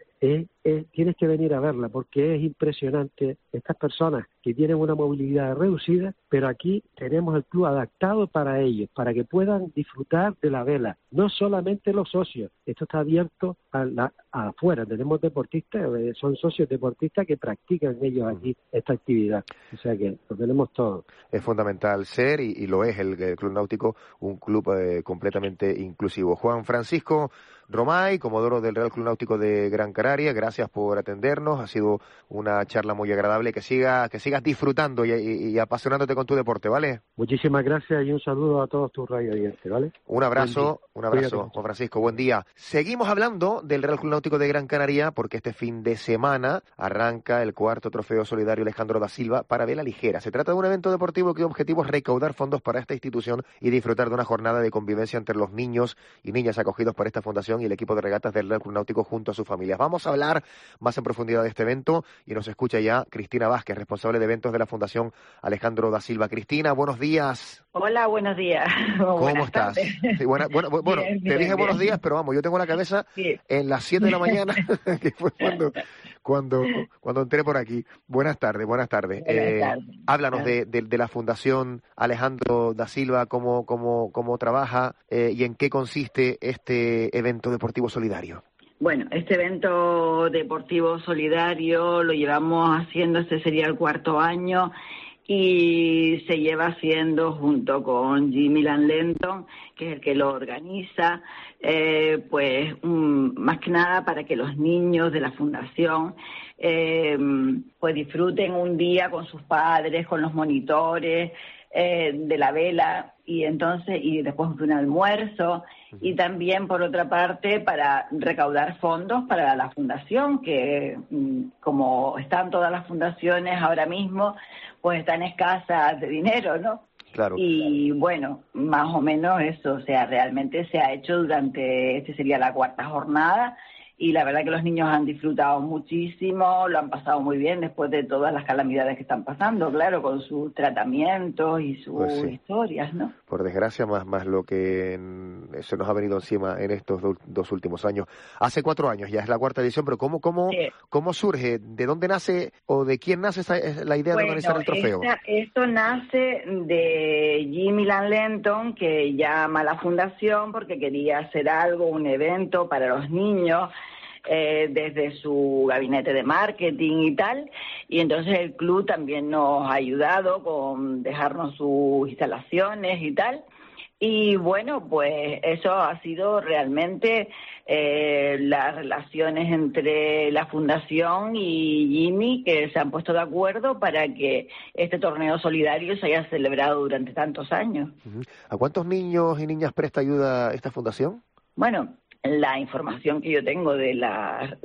tienes que venir a verla, porque es impresionante estas personas que tienen una movilidad reducida, pero aquí tenemos el club adaptado para ellos, para que puedan disfrutar de la vela, no solamente los socios, esto está abierto afuera, tenemos deportistas, son socios deportistas que practican ellos aquí esta actividad, o sea que lo tenemos todo. Es fundamental ser, y lo es el Club Náutico, un club completamente inclusivo. Juan Francisco Romay, comodoro del Real Club Náutico de Gran Canaria, gracias por atendernos, ha sido una charla muy agradable, que sigas disfrutando y apasionándote con tu deporte, ¿vale? Muchísimas gracias y un saludo a todos tus radio oyentes, ¿vale? Un abrazo, Juan Francisco, buen día. Seguimos hablando del Real Club Náutico de Gran Canaria, porque este fin de semana arranca el 4º Trofeo Solidario Alejandro da Silva para vela ligera. Se trata de un evento deportivo cuyo objetivo es recaudar fondos para esta institución y disfrutar de una jornada de convivencia entre los niños y niñas acogidos por esta fundación y el equipo de regatas del Real Club Náutico junto a sus familias. Vamos a hablar más en profundidad de este evento y nos escucha ya Cristina Vázquez, responsable de eventos de la Fundación Alejandro da Silva. Cristina, buenos días. Hola, buenos días. ¿Cómo estás? Sí, bueno, bien, te dije buenos días, pero vamos, yo tengo la cabeza en las 7 de la mañana, que fue cuando entré por aquí. Buenas tardes. Háblanos de la Fundación Alejandro da Silva, cómo trabaja y en qué consiste este evento deportivo solidario. Bueno, este evento deportivo solidario lo llevamos haciendo, este sería el 4º año, y se lleva haciendo junto con Jimmy Lanlenton, que es el que lo organiza, más que nada para que los niños de la fundación pues disfruten un día con sus padres, con los monitores de la vela, y después de un almuerzo, y también por otra parte para recaudar fondos para la fundación, que como están todas las fundaciones ahora mismo, pues están escasas de dinero, ¿no? Claro. Y bueno, más o menos eso, o sea, realmente se ha hecho este sería la 4ª jornada, y la verdad que los niños han disfrutado muchísimo, lo han pasado muy bien después de todas las calamidades que están pasando, claro, con sus tratamientos y sus historias, ¿no? Por desgracia, más lo que se nos ha venido encima en estos 2 últimos años. Hace 4 años, ya es la 4ª edición, pero ¿cómo surge? ¿De dónde nace o de quién nace la idea de organizar el trofeo? Esto nace de Jimmy Lanlenton, que llama a la fundación porque quería hacer un evento para los niños, desde su gabinete de marketing y tal, y entonces el club también nos ha ayudado con dejarnos sus instalaciones y tal, y bueno, pues eso ha sido realmente las relaciones entre la fundación y Jimmy, que se han puesto de acuerdo para que este torneo solidario se haya celebrado durante tantos años. ¿A cuántos niños y niñas presta ayuda esta fundación? Bueno, la información que yo tengo de las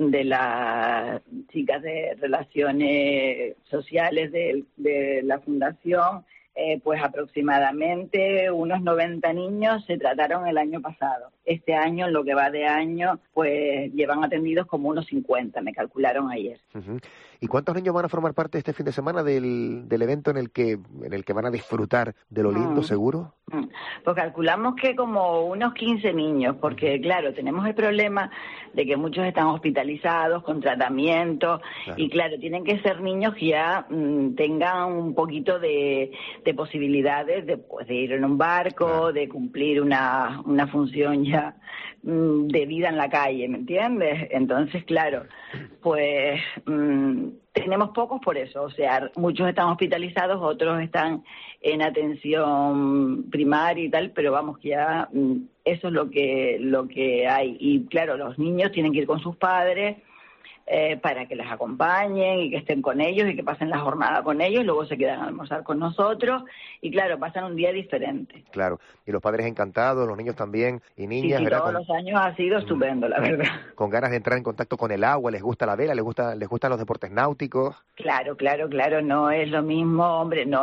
chicas de relaciones sociales de la fundación, pues aproximadamente unos 90 niños se trataron el año pasado. Este año, en lo que va de año, pues llevan atendidos como unos 50, me calcularon ayer. ¿Y cuántos niños van a formar parte este fin de semana del evento en el que van a disfrutar de lo lindo, seguro? Pues calculamos que como unos 15 niños, porque claro, tenemos el problema de que muchos están hospitalizados con tratamiento, y claro, tienen que ser niños que ya tengan un poquito de posibilidades de ir en un barco, de cumplir una función ya de vida en la calle, ¿me entiendes? Entonces, claro, pues tenemos pocos por eso, o sea, muchos están hospitalizados, otros están en atención primaria y tal, pero vamos, que ya eso es lo que hay. Y claro, los niños tienen que ir con sus padres para que les acompañen y que estén con ellos y que pasen la jornada con ellos, luego se quedan a almorzar con nosotros y claro, pasan un día diferente. Claro, y los padres encantados, los niños también, y niñas, sí, ¿verdad? Todos los años ha sido estupendo, la verdad. Con ganas de entrar en contacto con el agua, les gusta la vela, les gustan los deportes náuticos. Claro, no es lo mismo, hombre, no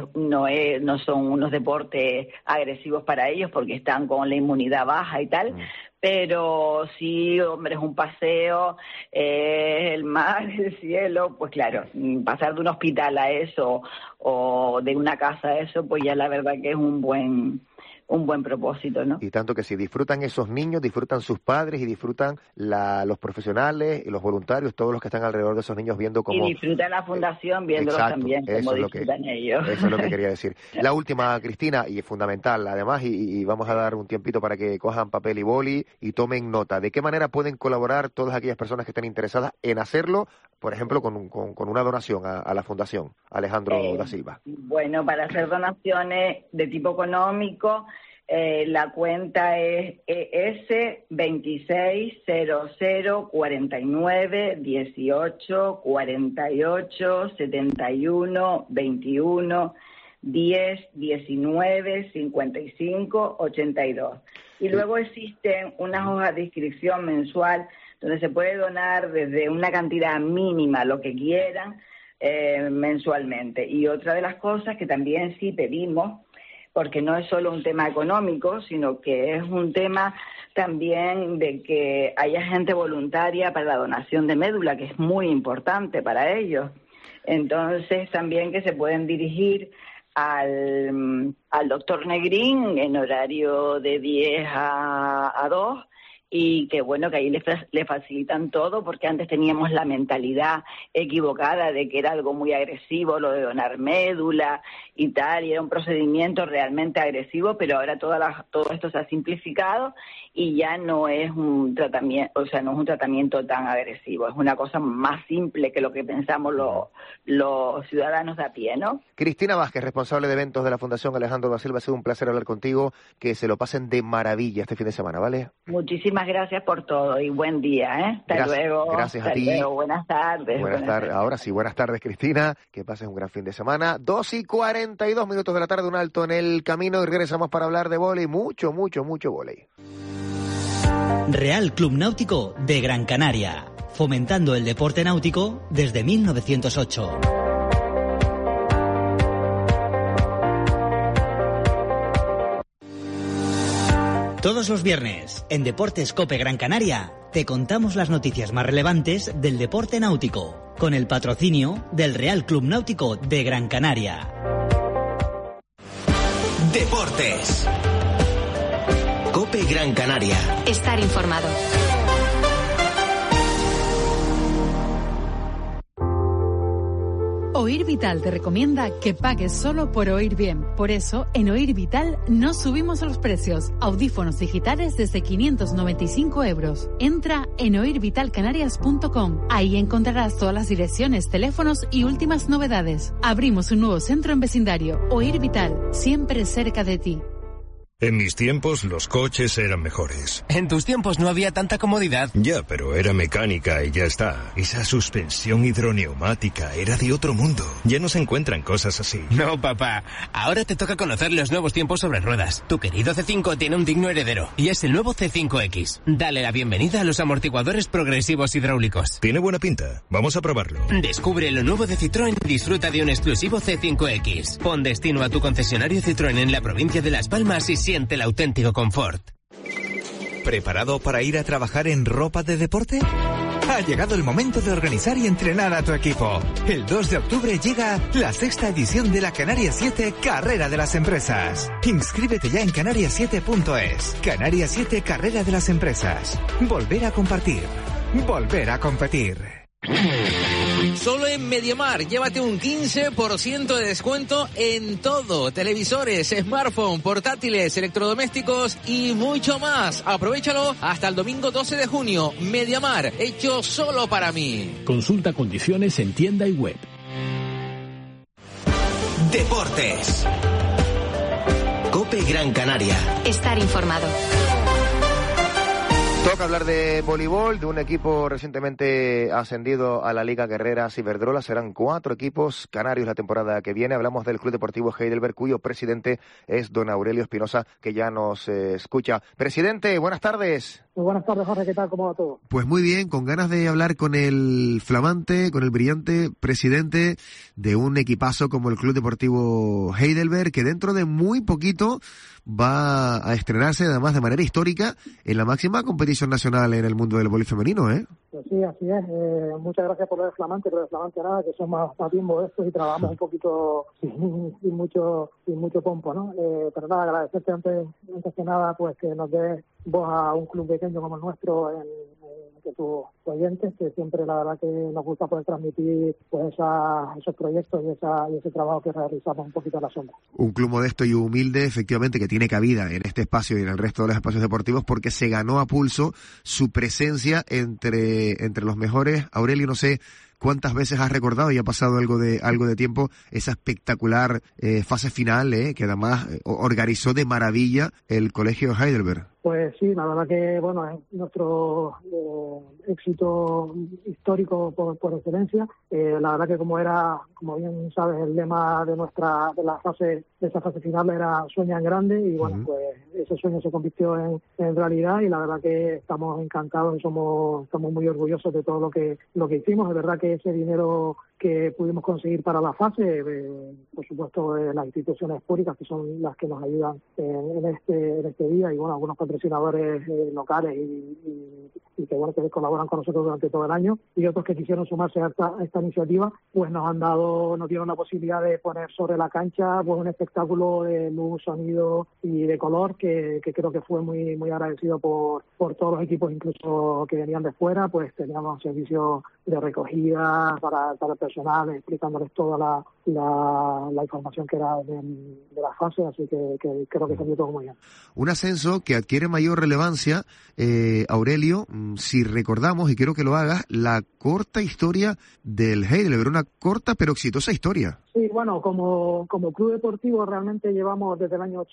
son unos deportes agresivos para ellos porque están con la inmunidad baja y tal, pero sí, hombre, es un paseo, el mar, el cielo, pues claro, pasar de un hospital a eso o de una casa a eso, pues ya la verdad que es un buen propósito, ¿no? Y tanto que si disfrutan esos niños, disfrutan sus padres y disfrutan los profesionales y los voluntarios, todos los que están alrededor de esos niños viendo cómo... Y disfruta la fundación viéndolos también, como disfrutan ellos. Eso es lo que quería decir. La última, Cristina, y es fundamental además, y vamos a dar un tiempito para que cojan papel y boli y tomen nota. ¿De qué manera pueden colaborar todas aquellas personas que estén interesadas en hacerlo, por ejemplo, con una donación a la Fundación Alejandro da Silva? Bueno, para hacer donaciones de tipo económico, la cuenta es ES 2600 49 18 48 71 21 10 19 55 82. Y luego existen unas hojas de inscripción mensual donde se puede donar desde una cantidad mínima, lo que quieran, mensualmente. Y otra de las cosas que también sí pedimos, porque no es solo un tema económico, sino que es un tema también de que haya gente voluntaria para la donación de médula, que es muy importante para ellos. Entonces, también que se pueden dirigir al doctor Negrín en horario de 10 a 2, y que bueno, que ahí le facilitan todo, porque antes teníamos la mentalidad equivocada de que era algo muy agresivo, lo de donar médula y tal, y era un procedimiento realmente agresivo, pero ahora todo esto se ha simplificado y ya no es un tratamiento, o sea, no es un tratamiento tan agresivo, es una cosa más simple que lo que pensamos los ciudadanos de a pie, ¿no? Cristina Vázquez, responsable de eventos de la Fundación Alejandro da Silva, ha sido un placer hablar contigo, que se lo pasen de maravilla este fin de semana, ¿vale? Muchísimas gracias por todo y buen día, ¿eh? Hasta luego. Gracias a ti. Luego. Buenas tardes. Buenas tardes. Ahora sí, buenas tardes, Cristina. Que pases un gran fin de semana. 2:42 de la tarde, un alto en el camino y regresamos para hablar de vóley. Mucho vóley. Real Club Náutico de Gran Canaria. Fomentando el deporte náutico desde 1908. Todos los viernes, en Deportes COPE Gran Canaria, te contamos las noticias más relevantes del deporte náutico, con el patrocinio del Real Club Náutico de Gran Canaria. Deportes. COPE Gran Canaria. Estar informado. Oír Vital te recomienda que pagues solo por oír bien. Por eso, en Oír Vital no subimos los precios. Audífonos digitales desde 595 euros. Entra en oirvitalcanarias.com. Ahí encontrarás todas las direcciones, teléfonos y últimas novedades. Abrimos un nuevo centro en vecindario. Oír Vital, siempre cerca de ti. En mis tiempos los coches eran mejores. En tus tiempos no había tanta comodidad. Ya, pero era mecánica y ya está. Esa suspensión hidroneumática era de otro mundo. Ya no se encuentran cosas así. No, papá. Ahora te toca conocer los nuevos tiempos sobre ruedas. Tu querido C5 tiene un digno heredero y es el nuevo C5X. Dale la bienvenida a los amortiguadores progresivos hidráulicos. Tiene buena pinta. Vamos a probarlo. Descubre lo nuevo de Citroën y disfruta de un exclusivo C5X. Pon destino a tu concesionario Citroën en la provincia de Las Palmas y siente el auténtico confort. ¿Preparado para ir a trabajar en ropa de deporte? Ha llegado el momento de organizar y entrenar a tu equipo. El 2 de octubre llega la 6ª edición de la Canarias 7 Carrera de las Empresas. Inscríbete ya en canarias7.es. Canarias 7 Carrera de las Empresas. Volver a compartir. Volver a competir. Solo en Mediamar, llévate un 15% de descuento en todo. Televisores, smartphone, portátiles, electrodomésticos y mucho más. Aprovéchalo hasta el domingo 12 de junio. Mediamar, hecho solo para mí. Consulta condiciones en tienda y web. Deportes. COPE Gran Canaria. Estar informado. Toca hablar de voleibol, de un equipo recientemente ascendido a la Liga Guerrera Ciberdrola. Serán 4 equipos canarios la temporada que viene. Hablamos del Club Deportivo Heidelberg, cuyo presidente es don Aurelio Espinosa, que ya nos escucha. Presidente, buenas tardes. Muy buenas tardes, Jorge. ¿Qué tal? ¿Cómo va todo? Pues muy bien, con ganas de hablar con el flamante, con el brillante presidente de un equipazo como el Club Deportivo Heidelberg, que dentro de muy poquito va a estrenarse, además de manera histórica, en la máxima competición nacional en el mundo del voleibol femenino, ¿eh? Pues sí, así es. Muchas gracias por lo de flamante, pero de flamante nada, que somos más bien modestos y trabajamos un poquito sin mucho pompo, ¿no? Pero nada, agradecerte antes que nada, pues que nos des voz a un club pequeño como el nuestro que tus oyentes, que siempre la verdad que nos gusta poder transmitir pues esos proyectos y ese trabajo que realizamos un poquito a la sombra. Un club modesto y humilde, efectivamente, que tiene cabida en este espacio y en el resto de los espacios deportivos porque se ganó a pulso su presencia entre los mejores. Aurelio, no sé cuántas veces has recordado, y ha pasado algo de tiempo, esa espectacular fase final que además organizó de maravilla el Colegio Heidelberg. Pues sí, la verdad que bueno, es nuestro éxito histórico por excelencia. La verdad que como bien sabes, el lema de esa fase final era sueña en grande, y bueno, pues ese sueño se convirtió en realidad, y la verdad que estamos encantados y estamos muy orgullosos de todo lo que hicimos. Es verdad que ese dinero que pudimos conseguir para la fase, por supuesto las instituciones públicas que son las que nos ayudan en este día, y bueno, algunos patrocinadores locales y que bueno, que colaboran con nosotros durante todo el año, y otros que quisieron sumarse a esta iniciativa, pues nos dieron la posibilidad de poner sobre la cancha pues un espectáculo de luz, sonido y de color que creo que fue muy muy agradecido por todos los equipos, incluso que venían de fuera. Pues teníamos servicios de recogida para el personal, explicándoles toda la información que era de la fase, así que creo que salió todo muy bien. Un ascenso que adquiere mayor relevancia, Aurelio, si recordamos, y quiero que lo hagas, la corta historia del Heidelberg, una corta pero exitosa historia. Sí, bueno, como club deportivo realmente llevamos desde el año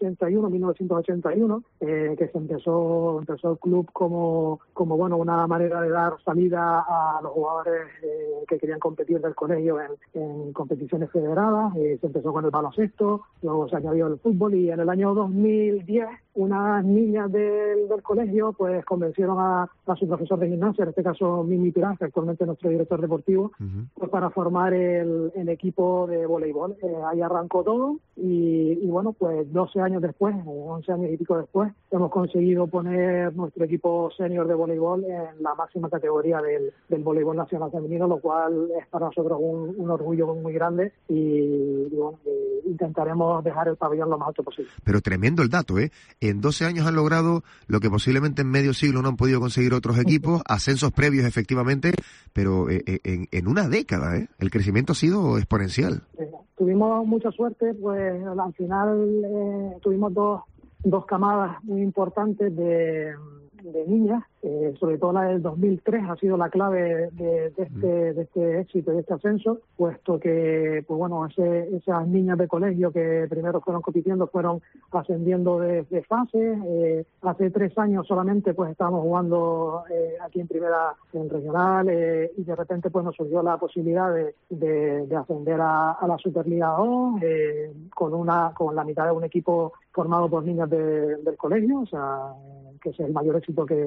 1981, que se empezó el club como bueno, una manera de dar salida a los jugadores que querían competir del colegio en competiciones federadas. Se empezó con el baloncesto, luego se añadió el fútbol, y en el año 2010 unas niñas del colegio pues convencieron a su profesor de gimnasia, en este caso Mimi Pirán, que actualmente es nuestro director deportivo, pues para formar el equipo de voleibol. Ahí arrancó todo y bueno, pues 12 años después, 11 años y pico después, hemos conseguido poner nuestro equipo senior de voleibol en la máxima categoría del voleibol nacional femenino, lo cual es para nosotros un orgullo muy grande, y bueno, intentaremos dejar el pabellón lo más alto posible. Pero tremendo el dato, ¿eh? En 12 años han logrado lo que posiblemente en medio siglo no han podido conseguir otros equipos, ascensos previos efectivamente, pero en una década, ¿eh? El crecimiento ha sido exponencial. Tuvimos mucha suerte, pues al final tuvimos dos camadas muy importantes de niñas, sobre todo la del 2003 ha sido la clave de este éxito y de este ascenso, puesto que pues bueno, esas niñas de colegio que primero fueron compitiendo fueron ascendiendo de fase. Hace 3 años solamente pues estábamos jugando aquí en primera, en regional, y de repente pues nos surgió la posibilidad de ascender a la Superliga 2 con la mitad de un equipo formado por niñas del colegio, o sea, que es el mayor éxito que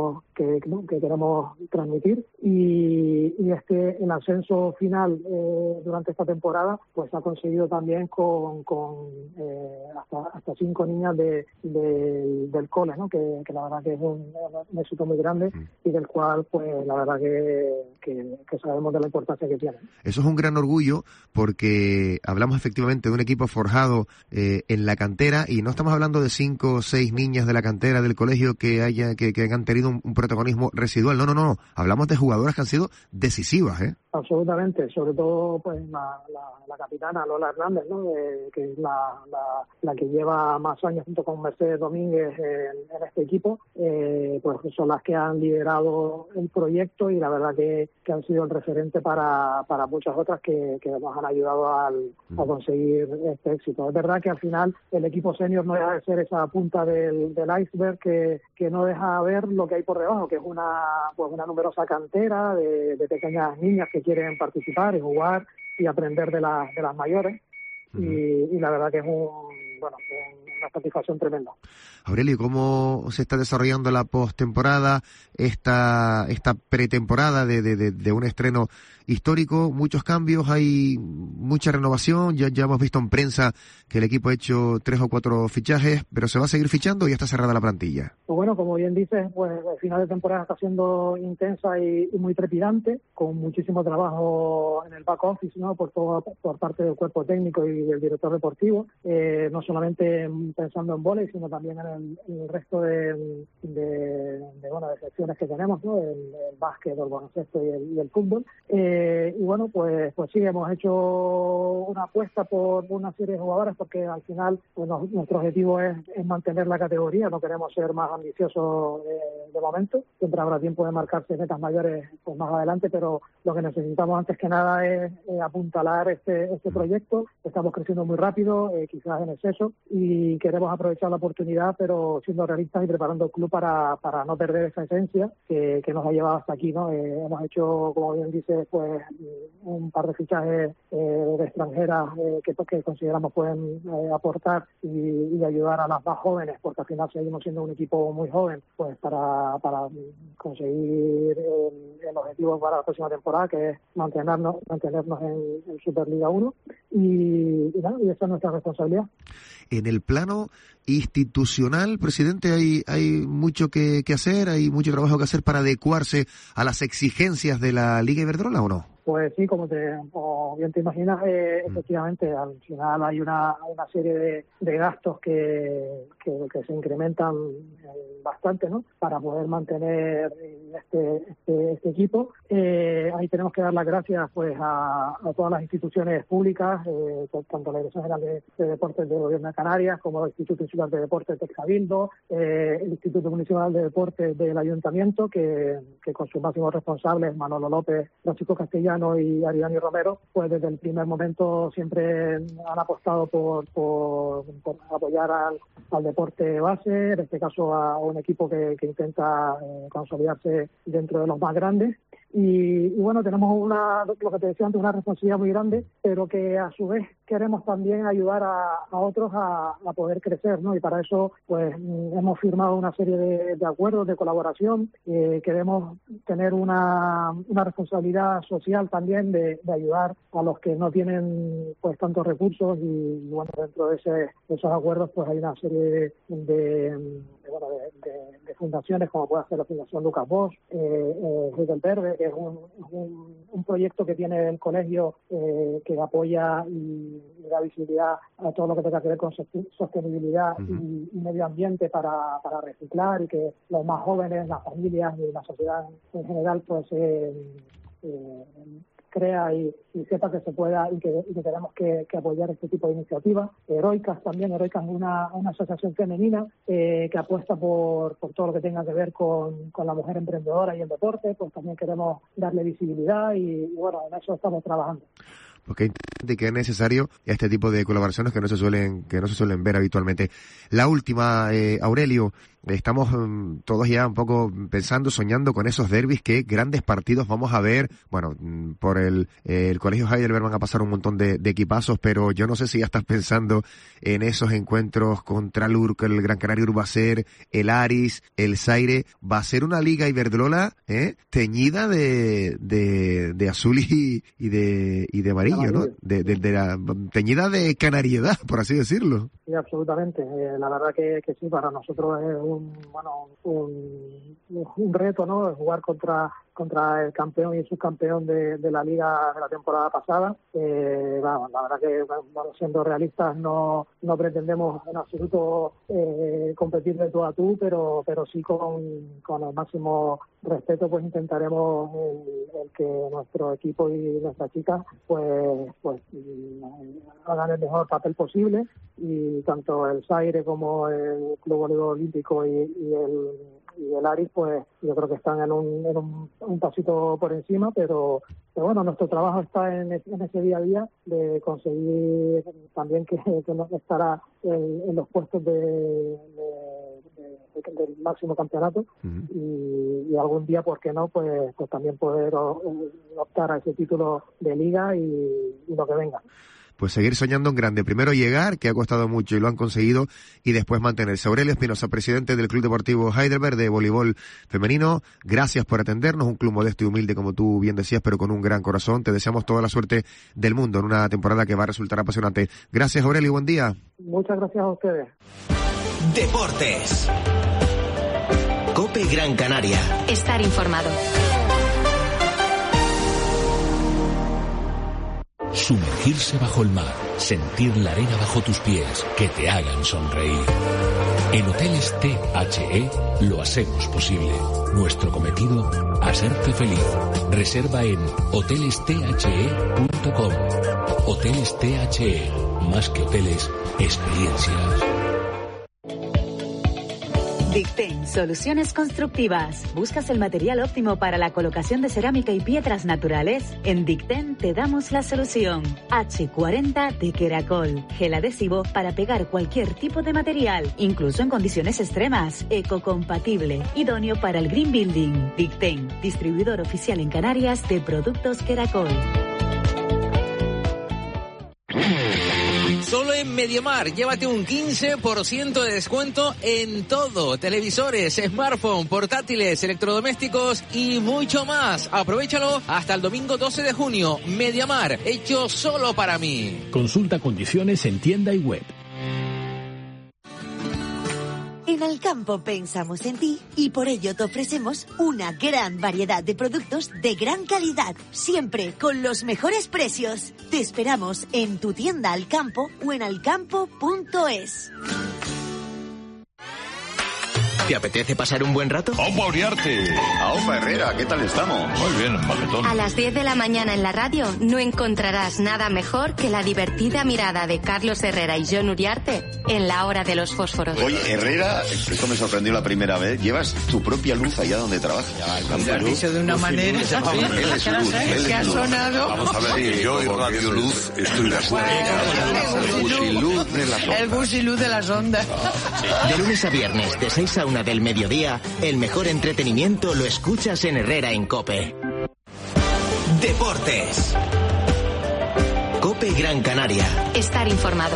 queremos transmitir, y el ascenso final durante esta temporada pues ha conseguido también con hasta 5 niñas del cole, ¿no? Que la verdad que es un éxito muy grande, y del cual pues la verdad que sabemos de la importancia que tiene. Eso es un gran orgullo, porque hablamos efectivamente de un equipo forjado en la cantera, y no estamos hablando de 5 o 6 niñas de la cantera del colegio que han tenido un protagonismo residual. No. Hablamos de jugadoras que han sido decisivas, ¿eh? Absolutamente, sobre todo pues la capitana Lola Hernández, ¿no? Que es la que lleva más años junto con Mercedes Domínguez en este equipo, pues son las que han liderado el proyecto, y la verdad que han sido el referente para muchas otras que nos han ayudado a conseguir este éxito. Es verdad que al final el equipo senior no deja de ser esa punta del iceberg que no deja ver lo que hay por debajo, que es una numerosa cantera de pequeñas niñas que quieren participar y jugar y aprender de las mayores, y la verdad que es una satisfacción tremenda. Aurelio, ¿cómo se está desarrollando la postemporada, esta pretemporada de un estreno histórico? Muchos cambios, hay mucha renovación, ya hemos visto en prensa que el equipo ha hecho 3 o 4 fichajes, pero ¿se va a seguir fichando o ya está cerrada la plantilla? Pues bueno, como bien dices, pues el final de temporada está siendo intensa y muy trepidante, con muchísimo trabajo en el back office, ¿no? Por parte del cuerpo técnico y del director deportivo, no solamente pensando en vóley, sino también en el resto de secciones que tenemos, ¿no? El básquet, el baloncesto y el fútbol. Y bueno, pues sí, hemos hecho una apuesta por una serie de jugadores, porque al final pues nuestro objetivo es mantener la categoría, no queremos ser más ambiciosos de momento. Siempre habrá tiempo de marcarse metas mayores pues más adelante, pero lo que necesitamos antes que nada es apuntalar este proyecto. Estamos creciendo muy rápido, quizás en exceso, y queremos aprovechar la oportunidad, pero siendo realistas y preparando el club para no perder esa esencia que nos ha llevado hasta aquí, ¿no? Hemos hecho, como bien dice, pues un par de fichajes de extranjeras que consideramos pueden aportar y ayudar a las más jóvenes, porque al final seguimos siendo un equipo muy joven, pues para conseguir el objetivo para la próxima temporada, que es mantenernos en Superliga 1 y esa es nuestra responsabilidad. En el plano institucional, presidente, hay mucho que hacer, hay mucho trabajo que hacer para adecuarse a las exigencias de la Liga Iberdrola, ¿o no? Pues sí, como bien te imaginas, efectivamente, al final hay una serie de gastos que se incrementan bastante, ¿no? Para poder mantener este equipo. Ahí tenemos que dar las gracias pues a todas las instituciones públicas, tanto la Dirección General de Deportes del Gobierno de Canarias como el Instituto Insular de Deportes de Cabildo, el Instituto Municipal de Deportes del Ayuntamiento, que con sus máximos responsables, Manolo López, Francisco Castellano y Aridani Romero, pues desde el primer momento siempre han apostado por apoyar al deporte base, en este caso a un equipo que intenta consolidarse dentro de los más grandes. Y bueno, tenemos lo que te decía antes, una responsabilidad muy grande, pero que a su vez queremos también ayudar a otros a poder crecer, ¿no? Y para eso pues hemos firmado una serie de acuerdos de colaboración. Queremos tener una responsabilidad social también de ayudar a los que no tienen pues tantos recursos y bueno, dentro de esos acuerdos pues hay una serie de fundaciones, como puede ser la Fundación Lucas Bosch, Hegel Verde, que es un proyecto que tiene el colegio que apoya y da visibilidad a todo lo que tenga que ver con sostenibilidad y medio ambiente para reciclar, y que los más jóvenes, las familias y la sociedad en general pues crea y sepa que se pueda y que tenemos que apoyar este tipo de iniciativas. Heroicas también, Heroicas es una asociación femenina que apuesta por todo lo que tenga que ver con la mujer emprendedora y el deporte, pues también queremos darle visibilidad y bueno, en eso estamos trabajando. Porque que es necesario este tipo de colaboraciones que no se suelen ver habitualmente. La última, Aurelio, estamos todos ya un poco pensando, soñando con esos derbis, que grandes partidos vamos a ver. Bueno, por el Colegio Heidelberg van a pasar un montón de equipazos, pero yo no sé si ya estás pensando en esos encuentros contra el Gran Canaria Urbacer, el Aris, el Zaire. Va a ser una Liga Iberdrola teñida de azul y de amarillo, ¿no? De la teñida de canariedad, por así decirlo. Sí, absolutamente. La verdad que sí, para nosotros es un reto, ¿no? Jugar contra el campeón y el subcampeón de la Liga de la temporada pasada. La verdad que, siendo realistas, no pretendemos en absoluto competir de tú a tú, pero sí con el máximo respeto pues intentaremos el que nuestro equipo y nuestras chicas pues hagan el mejor papel posible, y tanto el Zaire como el Club Voleibol Olímpico y el Aris pues yo creo que están en un pasito por encima, pero bueno, nuestro trabajo está en ese día a día de conseguir también que no estará en los puestos del máximo campeonato y algún día, ¿por qué no? Pues también poder optar a ese título de liga y lo que venga. Pues seguir soñando en grande. Primero llegar, que ha costado mucho y lo han conseguido, y después mantenerse. Aurelio Espinosa, presidente del Club Deportivo Heidelberg de voleibol femenino, gracias por atendernos. Un club modesto y humilde, como tú bien decías, pero con un gran corazón. Te deseamos toda la suerte del mundo en una temporada que va a resultar apasionante. Gracias, Aurelio, buen día. Muchas gracias a ustedes. Deportes. COPE Gran Canaria. Estar informado. Sumergirse bajo el mar, sentir la arena bajo tus pies, que te hagan sonreír. En Hoteles THE lo hacemos posible. Nuestro cometido, hacerte feliz. Reserva en hotelesthe.com. Hoteles THE, más que hoteles, experiencias. Dicten, soluciones constructivas. ¿Buscas el material óptimo para la colocación de cerámica y piedras naturales? En Dicten te damos la solución. H40 de Queracol, gel adhesivo para pegar cualquier tipo de material, incluso en condiciones extremas, ecocompatible, idóneo para el green building. Dicten, distribuidor oficial en Canarias de productos Queracol. Solo en MediaMarkt, llévate un 15% de descuento en todo. Televisores, smartphone, portátiles, electrodomésticos y mucho más. Aprovéchalo hasta el domingo 12 de junio. MediaMarkt, hecho solo para mí. Consulta condiciones en tienda y web. En Alcampo pensamos en ti y por ello te ofrecemos una gran variedad de productos de gran calidad, siempre con los mejores precios. Te esperamos en tu tienda Alcampo o en alcampo.es. ¿Te apetece pasar un buen rato? ¡Aupa Uriarte! ¡Aupa Herrera! ¿Qué tal estamos? Muy bien, majetón. A las 10 de la mañana en la radio no encontrarás nada mejor que la divertida mirada de Carlos Herrera y John Uriarte en la hora de los fósforos. Oye, Herrera, esto me sorprendió la primera vez. Llevas tu propia luz allá donde trabajas. Lo has dicho de una manera que ha sonado. Vamos a ver, yo y Radio Luz estoy de acuerdo. El busiluz de las ondas. De lunes a viernes, de 6 a 1 del mediodía, el mejor entretenimiento lo escuchas en Herrera en COPE. Deportes. COPE Gran Canaria. Estar informado.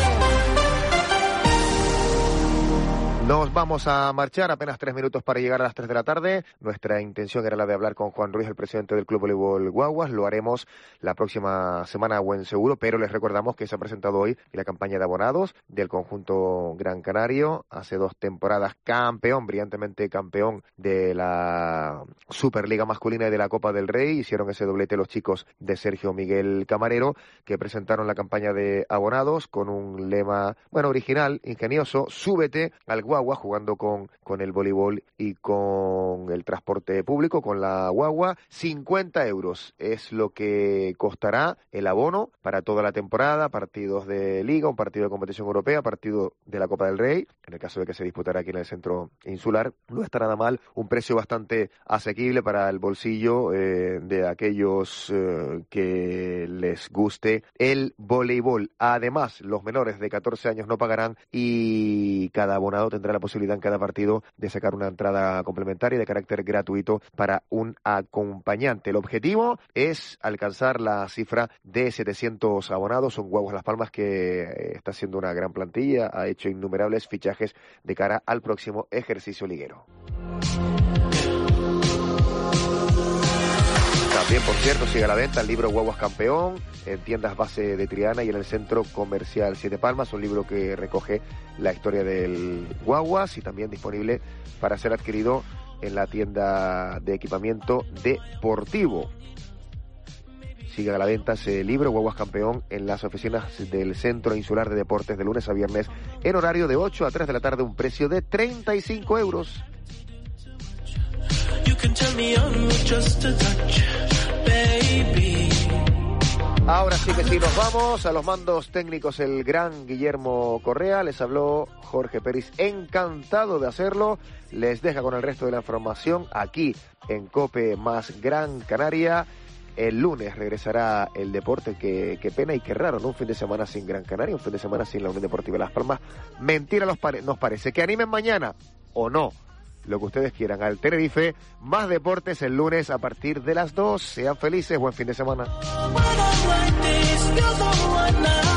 Nos vamos a marchar, apenas 3 minutos para llegar a las 3 de la tarde. Nuestra intención era la de hablar con Juan Ruiz, el presidente del Club Voleibol Guaguas. Lo haremos la próxima semana, buen seguro, pero les recordamos que se ha presentado hoy la campaña de abonados del conjunto Gran Canario. Hace 2 temporadas campeón, brillantemente campeón de la Superliga masculina y de la Copa del Rey. Hicieron ese doblete los chicos de Sergio Miguel Camarero, que presentaron la campaña de abonados con un lema, bueno, original, ingenioso: súbete al guagua, jugando con el voleibol y con el transporte público, con la guagua. 50 euros es lo que costará el abono para toda la temporada, partidos de liga, un partido de competición europea, partido de la Copa del Rey, en el caso de que se disputara aquí en el centro insular. No está nada mal, un precio bastante asequible para el bolsillo de aquellos que les guste el voleibol. Además, los menores de 14 años no pagarán y cada abonado tendrá la posibilidad en cada partido de sacar una entrada complementaria de carácter gratuito para un acompañante. El objetivo es alcanzar la cifra de 700 abonados. Son Guaguas Las Palmas, que está haciendo una gran plantilla, ha hecho innumerables fichajes de cara al próximo ejercicio liguero. También, por cierto, sigue a la venta el libro Guaguas Campeón en tiendas base de Triana y en el Centro Comercial Siete Palmas, un libro que recoge la historia del Guaguas y también disponible para ser adquirido en la tienda de equipamiento deportivo. Sigue a la venta ese libro Guaguas Campeón en las oficinas del Centro Insular de Deportes de lunes a viernes en horario de 8 a 3 de la tarde, un precio de 35 euros. Ahora sí que sí, nos vamos a los mandos técnicos, el gran Guillermo Correa. Les habló Jorge Peris, encantado de hacerlo. Les deja con el resto de la información aquí en COPE más Gran Canaria. El lunes regresará el deporte. Qué pena y qué raro, ¿no? Un fin de semana sin Gran Canaria, un fin de semana sin la Unión Deportiva Las Palmas. Mentira nos parece. Que animen mañana o no, lo que ustedes quieran, al Tenerife. Más deportes el lunes a partir de las 2. Sean felices, buen fin de semana.